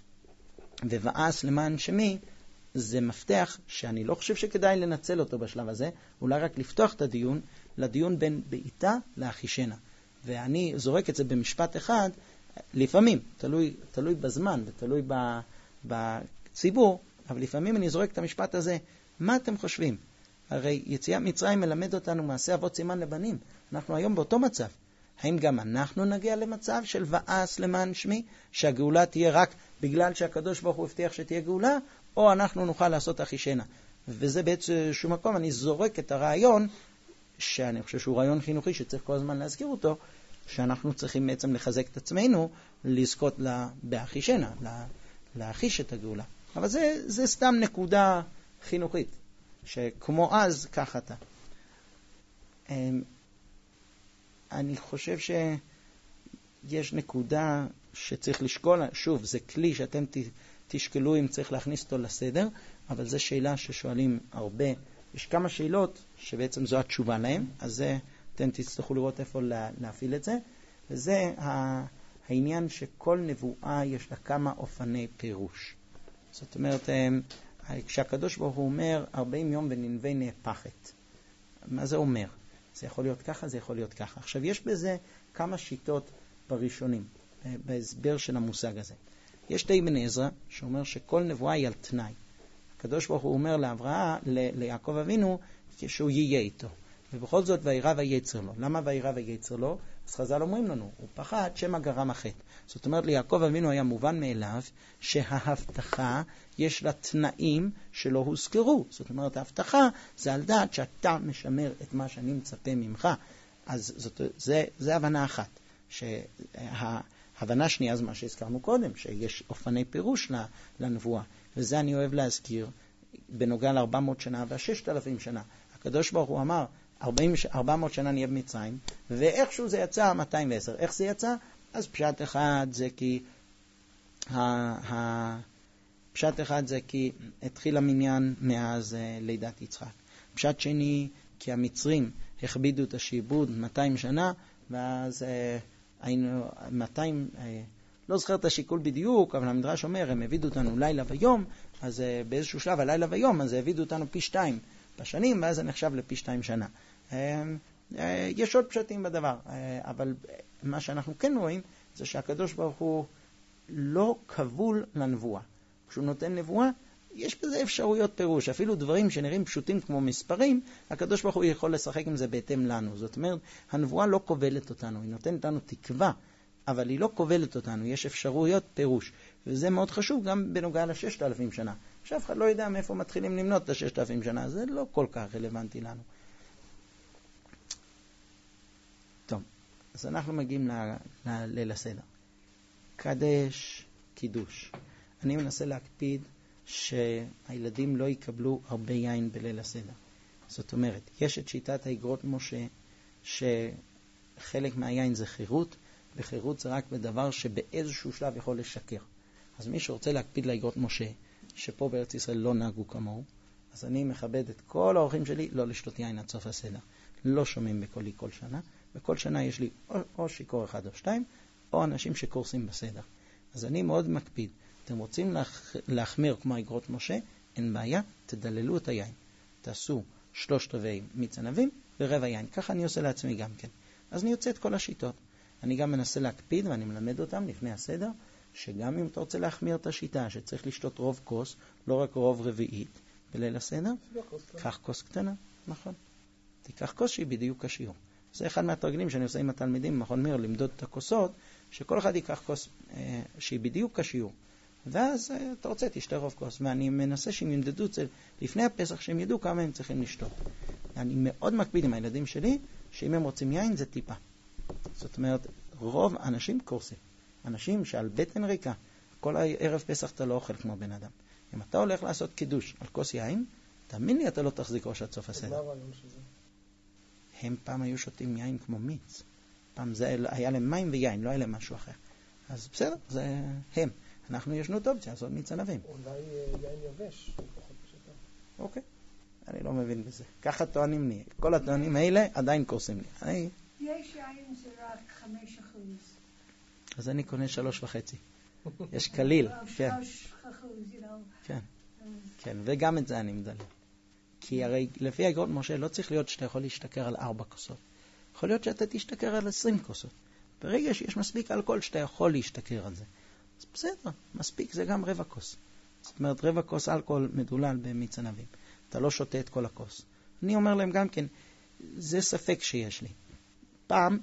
ובאס למען שמי, זה מפתח שאני לא חושב שכדאי לנצל אותו בשלב הזה, אולי רק לפתוח את הדיון, לדיון בין בעיתה לאחישנה. ואני זורק את זה במשפט אחד, לפעמים, תלוי בזמן ותלוי בציבור, אבל לפעמים אני זורק את המשפט הזה, מה אתם חושבים? הרי יציאת מצרים מלמד אותנו מעשה אבות סימן לבנים. אנחנו היום באותו מצב. האם גם אנחנו נגיע למצב של ואס למען שמי, שהגאולה תהיה רק בגלל שהקדוש ברוך הוא הבטיח שתהיה גאולה, או אנחנו נוכל לעשות אחישנה? וזה בעצם שום מקום, אני זורק את הרעיון, שאני חושב שהוא רעיון חינוכי שצריך כל הזמן להזכיר אותו, שאנחנו צריכים בעצם לחזק את עצמנו, לזכות באחישנה, להחיש את הגאולה. אבל זה סתם נקודה חינוכית, שכמו אז, כך אתה. אני חושב שיש נקודה שצריך לשקול, שוב, זה כלי שאתם תשקלו אם צריך להכניס אותו לסדר, אבל זו שאלה ששואלים הרבה. יש כמה שאלות שבעצם זו התשובה להם, אז זה, אתם תצטרכו לראות איפה להפעיל את זה, וזה העניין שכל נבואה יש לה כמה אופני פירוש. זאת אומרת, כשהקדוש ברוך הוא אומר 40 יום וננבי נהפכת, מה זה אומר? זה יכול להיות ככה, זה יכול להיות ככה. עכשיו, יש בזה כמה שיטות בראשונים, בהסבר של המושג הזה. יש די בן עזרא שאומר שכל נבואה היא על תנאי. הקדוש ברוך הוא אומר ליעקב אבינו שהוא יהיה איתו. ובכל זאת וירא ויצר לו. למה וירא ויצר לו? אז חז"ל אומרים לנו, הוא פחד שמא גרם החטא. זאת אומרת, ליעקב אבינו היה מובן מאליו שההבטחה יש לה תנאים שלא הוזכרו. זאת אומרת, ההבטחה זה על דעת שאתה משמר את מה שאני מצפה ממך. אז זה הבנה אחת. ההבנה שנייה זה מה שהזכרנו קודם, שיש אופני פירוש לנבואה. וזה אני אוהב להזכיר בנוגע ל-400 שנה וה-6,000 שנה. הקדוש ברוך הוא אמר, 400 שנה נהיה במצרים, ואיכשהו זה יצא 210. איך זה יצא? אז פשט אחד זה כי פשט אחד זה כי התחיל המניין מאז לידת יצחק. פשט שני, כי המצרים הכבידו את השעבוד 200 שנה, ואז היינו 200, לא זוכר את השיקול בדיוק, אבל המדרש אומר, הם הבידו אותנו לילה ויום, אז באיזשהו שלב הלילה ויום, אז הבידו אותנו פי 2 בשנים, ואז זה נחשב לפי 2 שנה. יש עוד פשטים בדבר, אבל מה שאנחנו כן רואים, זה שהקדוש ברוך הוא לא כבול לנבואה. כשהוא נותן נבואה, יש בזה אפשרויות פירוש. אפילו דברים שנראים פשוטים כמו מספרים, הקדוש ברוך הוא יכול לשחק עם זה בהתאם לנו. זאת אומרת, הנבואה לא כובלת אותנו, היא נותנת לנו תקווה, אבל היא לא כובלת אותנו, יש אפשרויות פירוש. וזה מאוד חשוב גם בנוגע ל6,000 שנה. שאף אחד לא יודע מאיפה מתחילים למנות את 6,000 שנה, זה לא כל כך רלוונטי לנו. טוב, אז אנחנו מגיעים ליל הסדר. קדש, קידוש. אני מנסה להקפיד שהילדים לא יקבלו הרבה יין בליל הסדר. זאת אומרת, יש את שיטת האגרות משה, שחלק מהיין זה חירות, וחירות זה רק בדבר שבאיזשהו שלב יכול לשקר. אז מי שרוצה להקפיד לאגרות משה, שפה בארץ ישראל לא נהגו כמוהו, אז אני מכבד את כל האורחים שלי לא לשתות יין עד סוף הסדר. לא שומעים בקולי כל שנה, וכל שנה יש לי או שיקור אחד או שתיים, או אנשים שקורסים בסדר. אז אני מאוד מקפיד. אתם רוצים להחמיר כמו האגרות משה, אין בעיה, תדללו את היין. תעשו 3/4 מיץ ענבים ורבע יין. ככה אני עושה לעצמי גם כן. אז אני יוצא את כל השיטות. אני גם מנסה להקפיד, ואני מלמד אותם לפני הסדר, שגם אם אתה רוצה להחמיר את השיטה, שצריך לשתות רוב כוס, לא רק רוב רביעית, בליל הסדר, קח כוס קטנה, נכון. תיקח כוס שהיא בדיוק השיעור. זה אחד מהתרגלים שאני עושה עם התלמידים במכון מיר, למדוד את הכוסות, שכל אחד ייקח כוס שהיא בדיוק השיעור. ואז אתה רוצה, תשתה רוב כוס. ואני מנסה שהם ימדדו את זה לפני הפסח, שהם ידעו כמה הם צריכים לשתות. אני מאוד מקפיד עם הילדים שלי, שאם הם רוצים יין זה טיפה. זאת אומרת, רוב אנשים קורסים. אנשים שעל בטן ריקה, כל ערב פסח אתה לא אוכל כמו בן אדם. אם אתה הולך לעשות קידוש על כוס יין, תאמין לי, אתה לא תחזיק ראש עד סוף הסדר. מה הרעיון שזה? הם פעם היו שותים יין כמו מיץ. פעם זה היה להם מים ויין, לא היה להם משהו אחר. אז בסדר, זה הם. אנחנו ישנו את האופציה, לעשות מיץ ענבים. אולי יין יבש, לפחות בשיטה. אוקיי, אני לא מבין בזה. ככה טוענים לי. כל הטוענים האלה עדיין קורסים לי. יש יין זה רק 5%. אז אני קונה 3.5. יש קליל. כן. 3%, כן. כן, וגם את זה אני מדלל. כי הרי לפי האגרות משה לא צריך להיות שאתה יכול להשתכר על 4 כוסות. יכול להיות שאתה תשתכר על 20 כוסות. ברגע שיש מספיק אלכוהול שאתה יכול להשתכר על זה. אז בסדר, מספיק, זה גם רבע כוס. זאת אומרת, רבע כוס אלכוהול מדולל במיץ ענבים. אתה לא שותה את כל הכוס. אני אומר להם גם כן, זה ספק שיש לי. פעם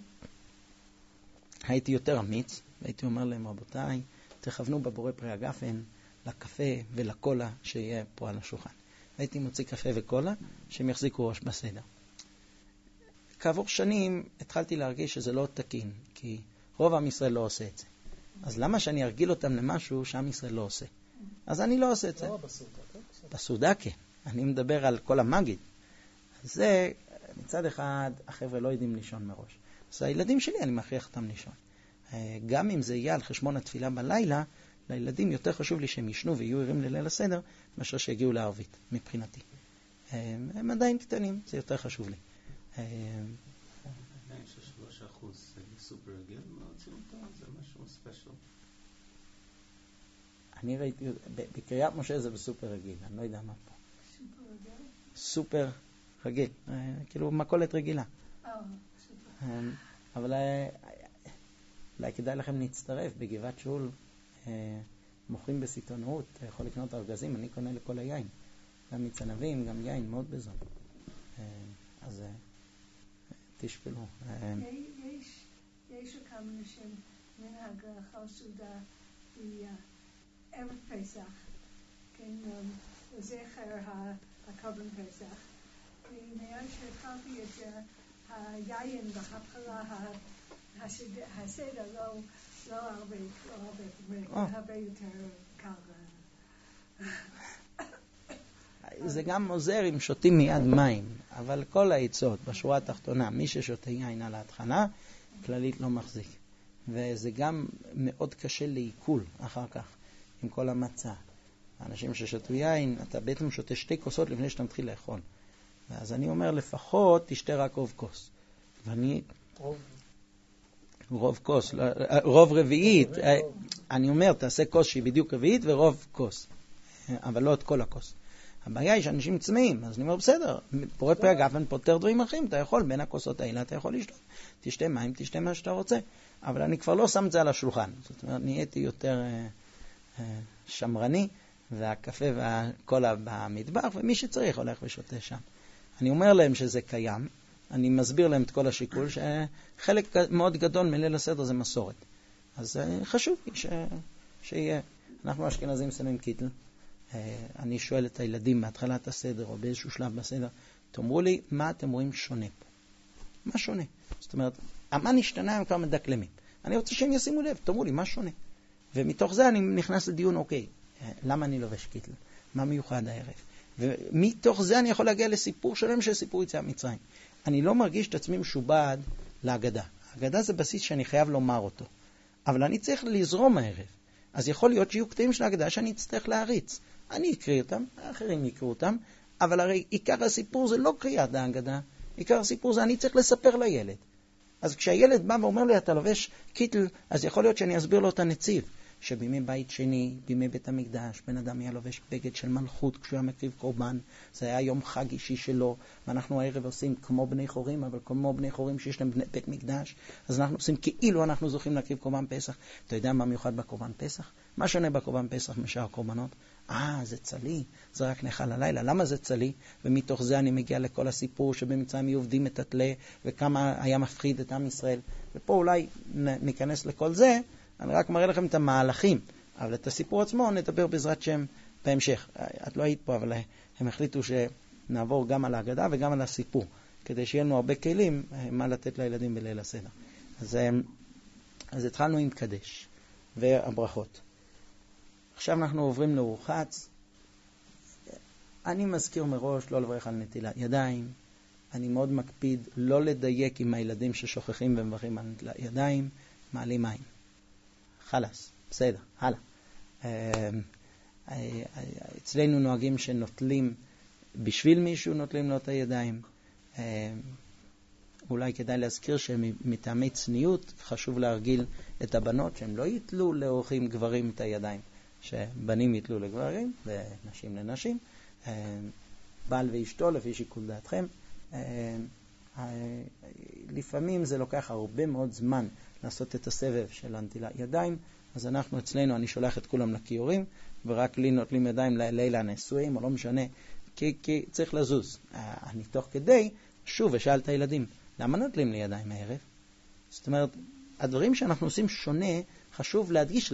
הייתי יותר אמיץ, והייתי אומר להם, רבותיי, תכוונו בבורא פרי הגפן, לקפה ולקולה שיהיה פה על השולחן. הייתי מוציא קפה וקולה, שהם יחזיקו ראש בסדר. כעבור שנים התחלתי להרגיש שזה לא תקין, כי רוב עם ישראל לא עושה את זה. אז למה שאני ארגיל אותם למשהו שעם ישראל לא עושה? אז אני לא עושה את זה. בסעודה כן. אני מדבר על כל המגיד. זה, מצד אחד, החבר'ה לא יודעים לישון מראש. אז הילדים שלי, אני מכריח אותם לישון. גם אם זה יהיה על חשבון התפילה בלילה, לילדים יותר חשוב לי שהם ישנו ויהיו ערים לליל הסדר, מאשר שיגיעו לערבית, מבחינתי. הם עדיין קטנים, זה יותר חשוב לי. עדיין ש3% זה סופר רגיל, מה רוצים אותו? זה משהו ספיישל. אני ראיתי, בקריאת משה זה בסופר רגיל, אני לא יודע מה פה. סופר רגיל? סופר רגיל, כאילו מכולת רגילה. סופר. אבל אולי כדאי לכם להצטרף, בגבעת שאול מוכרים בסיטונאות, אתה יכול לקנות ארגזים, אני קונה לכל היין. גם מצנבים, גם יין, מאוד בזול. אז תשקלו. יש לכמה אנשים מנהג לאכול סעודה בערב פסח, כן, לזכר הקורבן פסח. ומאז שהתחלתי את היין בהתחלה, הסדר לא הרבה יותר קל. זה גם עוזר אם שותים מיד מים, אבל כל העצות בשורה התחתונה, מי ששותה יין על ההתחלה, כללית לא מחזיק. וזה גם מאוד קשה לעיכול אחר כך, עם כל המצע. האנשים ששתו יין, אתה בעצם שותה 2 כוסות לפני שאתה מתחיל לאכול. אז אני אומר, לפחות תשתה רק רוב כוס. ואני... רוב כוס, רוב רביעית. אני אומר, תעשה כוס שהיא בדיוק רביעית ורוב כוס. אבל לא את כל הכוס. הבעיה היא שאנשים צמאים, אז אני אומר, בסדר, פורט פרי הגפן פותר דברים אחרים, אתה יכול, בין הכוסות האלה אתה יכול לשתות. תשתה מים, תשתה מה שאתה רוצה. אבל אני כבר לא שם את זה על השולחן. זאת אומרת, נהייתי יותר שמרני, והקפה והקולה במטבח, ומי שצריך הולך ושותה שם. אני אומר להם שזה קיים, אני מסביר להם את כל השיקול, שחלק מאוד גדול מליל הסדר זה מסורת. אז חשוב לי שיהיה. אנחנו אשכנזים שמים קיטל. אני שואל את הילדים בהתחלת הסדר או באיזשהו שלב בסדר, תאמרו לי מה אתם רואים שונה פה. מה שונה? זאת אומרת, מה נשתנה הם כבר מדקלמים. אני רוצה שהם ישימו לב, תאמרו לי מה שונה. ומתוך זה אני נכנס לדיון, אוקיי, למה אני לובש קיטל? מה מיוחד הערב? ומתוך זה אני יכול להגיע לסיפור שלם של סיפור יציאת מצרים. אני לא מרגיש את עצמי משובד להגדה. ההגדה זה בסיס שאני חייב לומר אותו. אבל אני צריך לזרום הערב. אז יכול להיות שיהיו קטעים של ההגדה שאני אצטרך להריץ. אני אקריא אותם, האחרים יקראו אותם, אבל הרי עיקר הסיפור זה לא קריאת ההגדה. עיקר הסיפור זה אני צריך לספר לילד. אז כשהילד בא ואומר לי, אתה לובש קיטל, אז יכול להיות שאני אסביר לו את הנציב. שבימי בית שני, בימי בית המקדש, בן אדם היה לובש בגד של מלכות כשהוא היה מקריב קורבן. זה היה יום חג אישי שלו, ואנחנו הערב עושים כמו בני חורים, אבל כמו בני חורים שיש להם בית מקדש, אז אנחנו עושים כאילו אנחנו זוכים להקריב קורבן פסח. אתה יודע מה מיוחד בקורבן פסח? מה שונה בקורבן פסח משאר הקורבנות? זה צלי, זה רק נאכל הלילה. למה זה צלי? ומתוך זה אני מגיע לכל הסיפור שבמצרים יהיו עובדים את התלה, וכמה היה מפחיד את עם ישראל. ופה אולי ניכנס לכל זה, אני רק מראה לכם את המהלכים, אבל את הסיפור עצמו נדבר בעזרת שם בהמשך. את לא היית פה, אבל הם החליטו שנעבור גם על ההגדה וגם על הסיפור, כדי שיהיה לנו הרבה כלים מה לתת לילדים בליל הסדר. אז התחלנו עם קדש והברכות. עכשיו אנחנו עוברים לרוחץ. אני מזכיר מראש לא לברך על נטילת ידיים. אני מאוד מקפיד לא לדייק עם הילדים ששוכחים ומברכים על נטילת ידיים, מעלים מים. חלס, בסדר, הלאה. אצלנו נוהגים שנוטלים בשביל מישהו, נוטלים לו את הידיים. אולי כדאי להזכיר שמטעמי צניעות חשוב להרגיל את הבנות שהם לא יתלו לאורחים גברים את הידיים, שבנים יתלו לגברים ונשים לנשים. בעל ואשתו לפי שיקול דעתכם. לפעמים זה לוקח הרבה מאוד זמן לעשות את הסבב של הנטילת ידיים, אז אנחנו אצלנו, אני שולח את כולם לכיורים, ורק לי נוטלים ידיים לילה הנשואים, או לא משנה, כי צריך לזוז. אני תוך כדי, שוב, ושאל את הילדים, למה נוטלים לי ידיים הערב? זאת אומרת, הדברים שאנחנו עושים שונה, חשוב להדגיש להם.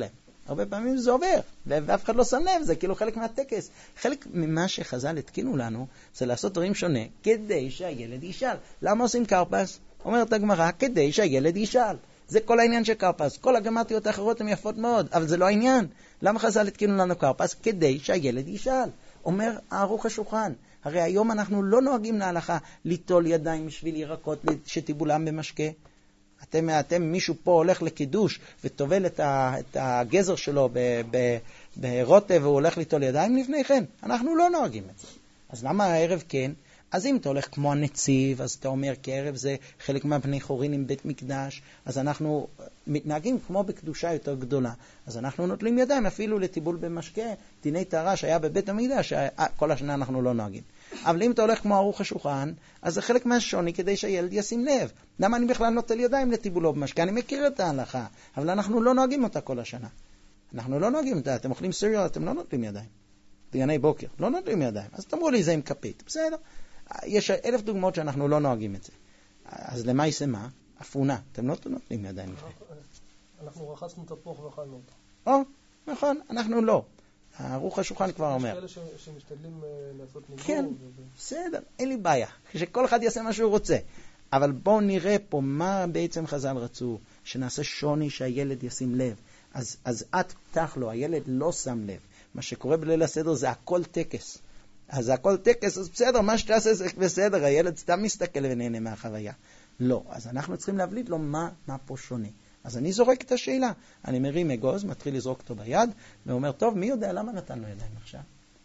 הרבה פעמים זה עובר, ואף אחד לא שם לב, זה כאילו חלק מהטקס. חלק ממה שחז"ל התקינו לנו, זה לעשות דברים שונה, כדי שהילד ישאל. למה עושים קרפס? אומרת הגמרא, כדי שהילד ישאל. זה כל העניין של קרפס. כל הגמרתיות האחרות הן יפות מאוד, אבל זה לא העניין. למה חז"ל התקינו לנו קרפס? כדי שהילד ישאל. אומר ערוך השולחן, הרי היום אנחנו לא נוהגים להלכה ליטול ידיים בשביל ירקות שטיבולם במשקה. מישהו פה הולך לקידוש וטובל את הגזר שלו ברוטב והוא הולך ליטול ידיים לפני כן. אנחנו לא נוהגים את זה. אז למה הערב כן? אז אם אתה הולך כמו הנציב, אז אתה אומר כי הערב זה חלק מהבני חורין עם בית מקדש, אז אנחנו מתנהגים כמו בקדושה יותר גדולה. אז אנחנו נוטלים ידיים אפילו לטיבול במשקה, דיני טהרה שהיה בבית המקדש, כל השנה אנחנו לא נוהגים. אבל אם אתה הולך כמו ערוך השולחן, אז זה חלק מהשוני כדי שהילד ישים לב. למה אני בכלל נוטל ידיים לטיבולו במשקה? אני מכיר את ההלכה, אבל אנחנו לא נוהגים אותה כל השנה. אנחנו לא נוהגים אותה, אתם אוכלים סיריאל, אתם לא נוטלים ידיים. דגני בוקר, לא נוטלים ידיים. אז תאמרו לי זה עם כפית, בסדר. יש 1000 דוגמאות שאנחנו לא נוהגים את זה. אז למה ישמה? אפונה, אתם לא נוטלים ידיים. אנחנו רחצנו תפוח ואכלנו אותו. נכון, אנחנו לא. ערוך השולחן כבר אומר. יש כאלה שמשתדלים לעשות ניגור. כן, בסדר, אין לי בעיה. כשכל אחד יעשה מה שהוא רוצה. אבל בואו נראה פה מה בעצם חז"ל רצו, שנעשה שוני שהילד ישים לב. אז את פתח לו, הילד לא שם לב. מה שקורה בליל הסדר זה הכל טקס. אז הכל טקס, אז בסדר, מה שתעשה זה בסדר, הילד סתם מסתכל ונהנה מהחוויה. לא, אז אנחנו צריכים להבליט לו מה פה שונה. אז אני זורק את השאלה, אני מרים אגוז, מתחיל לזרוק אותו ביד, ואומר, טוב, מי יודע למה נתן לו ידיים עכשיו?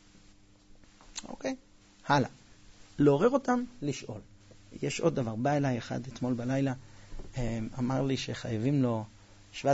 אוקיי, הלאה. לעורר אותם, לשאול. יש עוד דבר, בא אליי אחד אתמול בלילה, אמר לי שחייבים לו $7,000,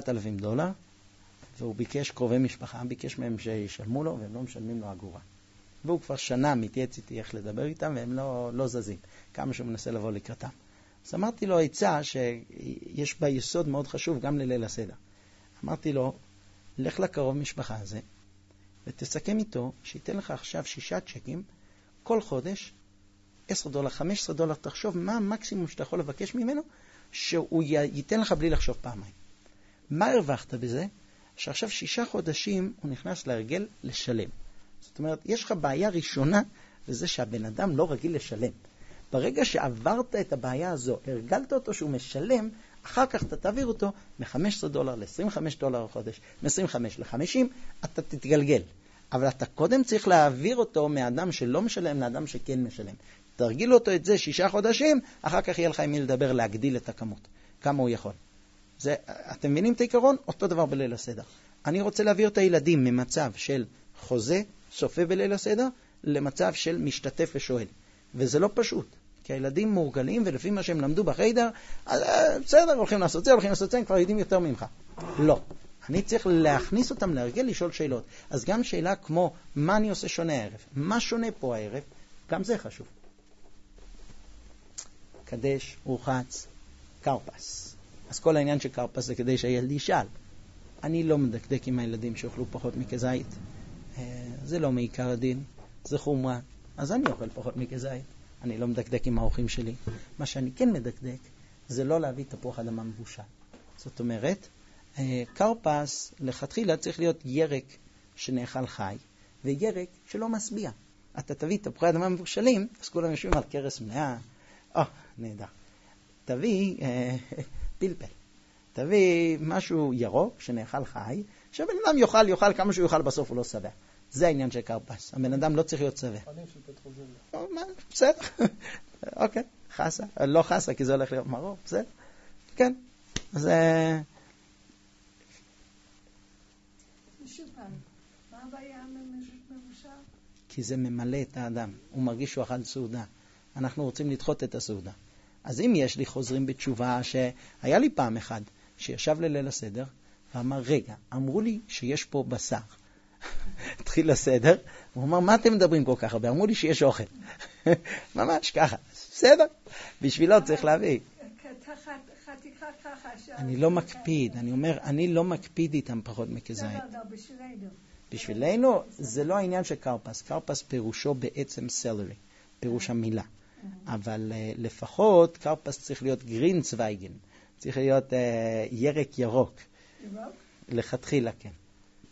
והוא ביקש קרובי משפחה, ביקש מהם שישלמו לו, והם לא משלמים לו אגורה. והוא כבר שנה מתייעץ איתי איך לדבר איתם, והם לא זזים, כמה שהוא מנסה לבוא לקראתם. אז אמרתי לו עצה שיש בה יסוד מאוד חשוב גם לליל הסדר. אמרתי לו, לך לקרוב משפחה הזה, ותסכם איתו שייתן לך עכשיו 6 צ'קים, כל חודש, $10, $15, תחשוב מה המקסימום שאתה יכול לבקש ממנו, שהוא ייתן לך בלי לחשוב פעמיים. מה הרווחת בזה? שעכשיו 6 חודשים הוא נכנס להרגל לשלם. זאת אומרת, יש לך בעיה ראשונה, וזה שהבן אדם לא רגיל לשלם. ברגע שעברת את הבעיה הזו, הרגלת אותו שהוא משלם, אחר כך אתה תעביר אותו $15 ל$25 לחודש, מ-25 ל-50, אתה תתגלגל. אבל אתה קודם צריך להעביר אותו מאדם שלא משלם לאדם שכן משלם. תרגיל אותו את זה 6 חודשים, אחר כך יהיה לך עם מי לדבר להגדיל את הכמות. כמה הוא יכול. אתם מבינים את העיקרון? אותו דבר בליל הסדר. אני רוצה להעביר את הילדים ממצב של חוזה, סופה בליל הסדר, למצב של משתתף ושואל. וזה לא פשוט, כי הילדים מורגלים, ולפי מה שהם למדו בחיידר, בסדר, הולכים לעשות זה, הם כבר יודעים יותר ממך. לא. אני צריך להכניס אותם להרגל לשאול שאלות. אז גם שאלה כמו, מה אני עושה שונה הערב? מה שונה פה הערב? גם זה חשוב. קדש, רוחץ, קרפס. אז כל העניין של קרפס זה כדי שהילד ישאל. אני לא מדקדק עם הילדים שאוכלו פחות מכזית. זה לא מעיקר הדין, זה חומרה. אז אני אוכל פחות מכזית. אני לא מדקדק עם האורחים שלי. מה שאני כן מדקדק, זה לא להביא תפוח אדמה מבושל. זאת אומרת, קרפס לכתחילה צריך להיות ירק שנאכל חי, וירק שלא משביע. אתה תביא תפוחי אדמה מבושלים, אז כולם יושבים על קרס מלאה. נהדר. תביא פלפל. תביא משהו ירוק שנאכל חי, שהבן אדם יאכל כמה שהוא יאכל, בסוף הוא לא שבע. זה העניין של קרפס. הבן אדם לא צריך להיות שבע. אני של פטרוזיליה. בסדר. אוקיי, חסה. לא חסה, כי זה הולך להיות מרור. בסדר. כן. אז שוב פעם, מה הבעיה מבושל? כי זה ממלא את האדם. הוא מרגיש שהוא אכל סעודה. אנחנו רוצים לדחות את הסעודה. אז אם יש לי חוזרים בתשובה, שהיה לי פעם אחד שישב לליל הסדר ואמר, רגע, אמרו לי שיש פה בשר. התחיל הסדר, הוא אמר, מה אתם מדברים כל כך הרבה? אמרו לי שיש אוכל. ממש ככה. בסדר. בשבילו צריך להביא. חתיכה ככה. אני לא מקפיד. אני אומר, אני לא מקפיד איתם פחות מכזית. לא, בשבילנו. בשבילנו זה לא העניין של קרפס. קרפס פירושו בעצם סלרי. פירוש המילה. אבל לפחות קרפס צריך להיות גרינצוויגן. צריך להיות ירק ירוק. לכתחילה, כן.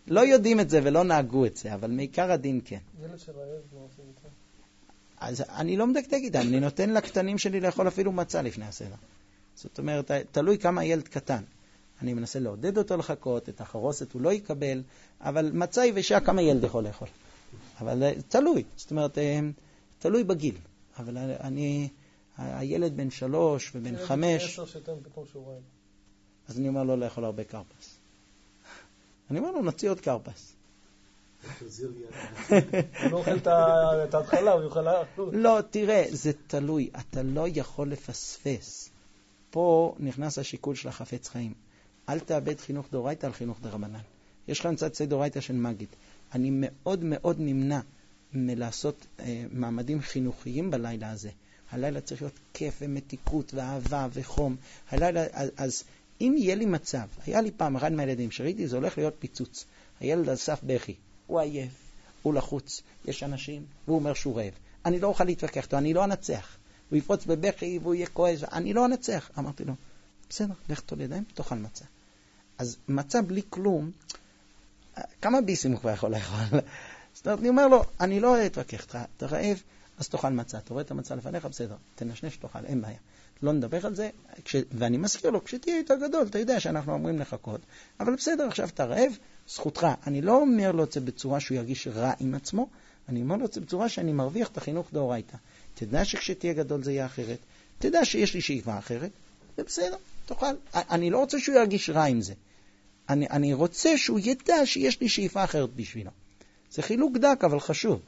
לא יודעים את זה ולא נהגו את זה, אבל מעיקר הדין כן. ילד שרעב, מה עושים איתו? אז אני לא מדקדק איתם, אני נותן לקטנים שלי לאכול אפילו מצה לפני הסדר. זאת אומרת, תלוי כמה ילד קטן. אני מנסה לעודד אותו לחכות, את החרוסת הוא לא יקבל, אבל מצה יבשה כמה ילד יכול לאכול. אבל תלוי, זאת אומרת, תלוי בגיל. אבל הילד בן 3 ובן 5... 10 שתן פתאום שהוא רעב. אז אני אומר לו לאכול הרבה קרפס. אני אומר לו, נוציא עוד קרפס. הוא לא אוכל את ההתחלה, הוא יוכל לאכול. לא, תראה, זה תלוי. אתה לא יכול לפספס. פה נכנס השיקול של החפץ חיים. אל תאבד חינוך דאורייתא על חינוך דרבנן. יש לך מצד דאורייתא של מגיד. אני מאוד מאוד נמנע מלעשות מעמדים חינוכיים בלילה הזה. הלילה צריך להיות כיף ומתיקות ואהבה וחום. הלילה, אז אם יהיה לי מצב, היה לי פעם אחד מהילדים שראיתי, זה הולך להיות פיצוץ. הילד על סף בכי, הוא עייף, הוא לחוץ, יש אנשים, והוא אומר שהוא רעב. אני לא אוכל להתווכח איתו, אני לא אנצח. הוא יפרוץ בבכי והוא יהיה כועס, אני לא אנצח. אמרתי לו, בסדר, לך תול ידיים, תאכל מצה. אז מצה בלי כלום, כמה ביסים הוא כבר יכול לאכול? זאת אומרת, אני אומר לו, אני לא אתווכח איתך, אתה רעב, אז תאכל מצה. אתה רואה את המצה לפניך, בסדר, תנשנש, תאכל, אין בעיה. לא נדבר על זה, ואני מזכיר לו, כשתהיה יותר גדול, אתה יודע שאנחנו אומרים לחכות, אבל בסדר, עכשיו אתה רעב, זכותך. אני לא אומר לו את זה בצורה שהוא ירגיש רע עם עצמו, אני אומר לו את זה בצורה שאני מרוויח את החינוך דאורייתא. תדע שכשתהיה גדול זה יהיה אחרת, תדע שיש לי שאיפה אחרת, ובסדר, תאכל. אני לא רוצה שהוא ירגיש רע עם זה. אני רוצה שהוא ידע שיש לי שאיפה אחרת בשבילו. זה חילוק דק, אבל חשוב.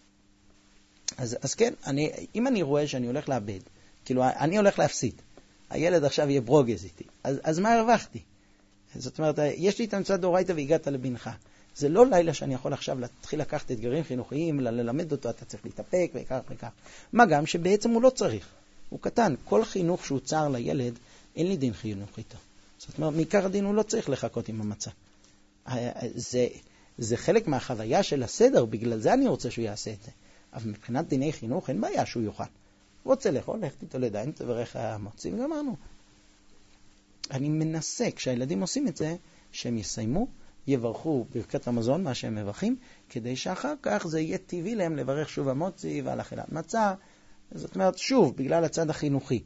אז כן, אם אני רואה שאני הולך לאבד, כאילו, אני הולך להפסיד. הילד עכשיו יהיה ברוגז איתי. אז מה הרווחתי? זאת אומרת, יש לי את המצד דאורייתא והגעת לבנך. זה לא לילה שאני יכול עכשיו להתחיל לקחת אתגרים חינוכיים, ללמד אותו, אתה צריך להתאפק וכך וכך. מה גם שבעצם הוא לא צריך. הוא קטן. כל חינוך שהוא צער לילד, אין לי דין חינוך איתו. זאת אומרת, מעיקר הדין הוא לא צריך לחכות עם המצה. זה חלק מהחוויה של הסדר, בגלל זה אני רוצה שהוא יעשה את זה. אבל מבחינת דיני חינוך, אין בעיה שהוא יוכל. רוצה לאכול, לך תיטול ידיים, תברך המוציא, וגמרנו. אני מנסה, כשהילדים עושים את זה, שהם יסיימו, יברכו ברכת המזון, מה שהם מברכים, כדי שאחר כך זה יהיה טבעי להם לברך שוב המוציא ועל אכילת מצה. זאת אומרת, שוב, בגלל הצד החינוכי.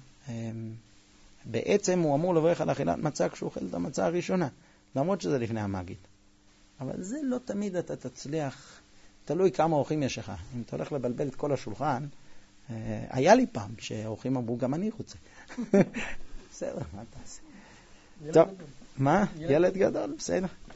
בעצם הוא אמור לברך על אכילת מצה כשהוא אוכל את המצה הראשונה, למרות שזה לפני המגיד. אבל זה לא תמיד אתה תצליח, תלוי כמה אורחים יש לך. אם אתה הולך לבלבל את כל השולחן, היה לי פעם שאורחים אמרו, גם אני רוצה. בסדר, מה תעשה? טוב, מה? ילד גדול, בסדר.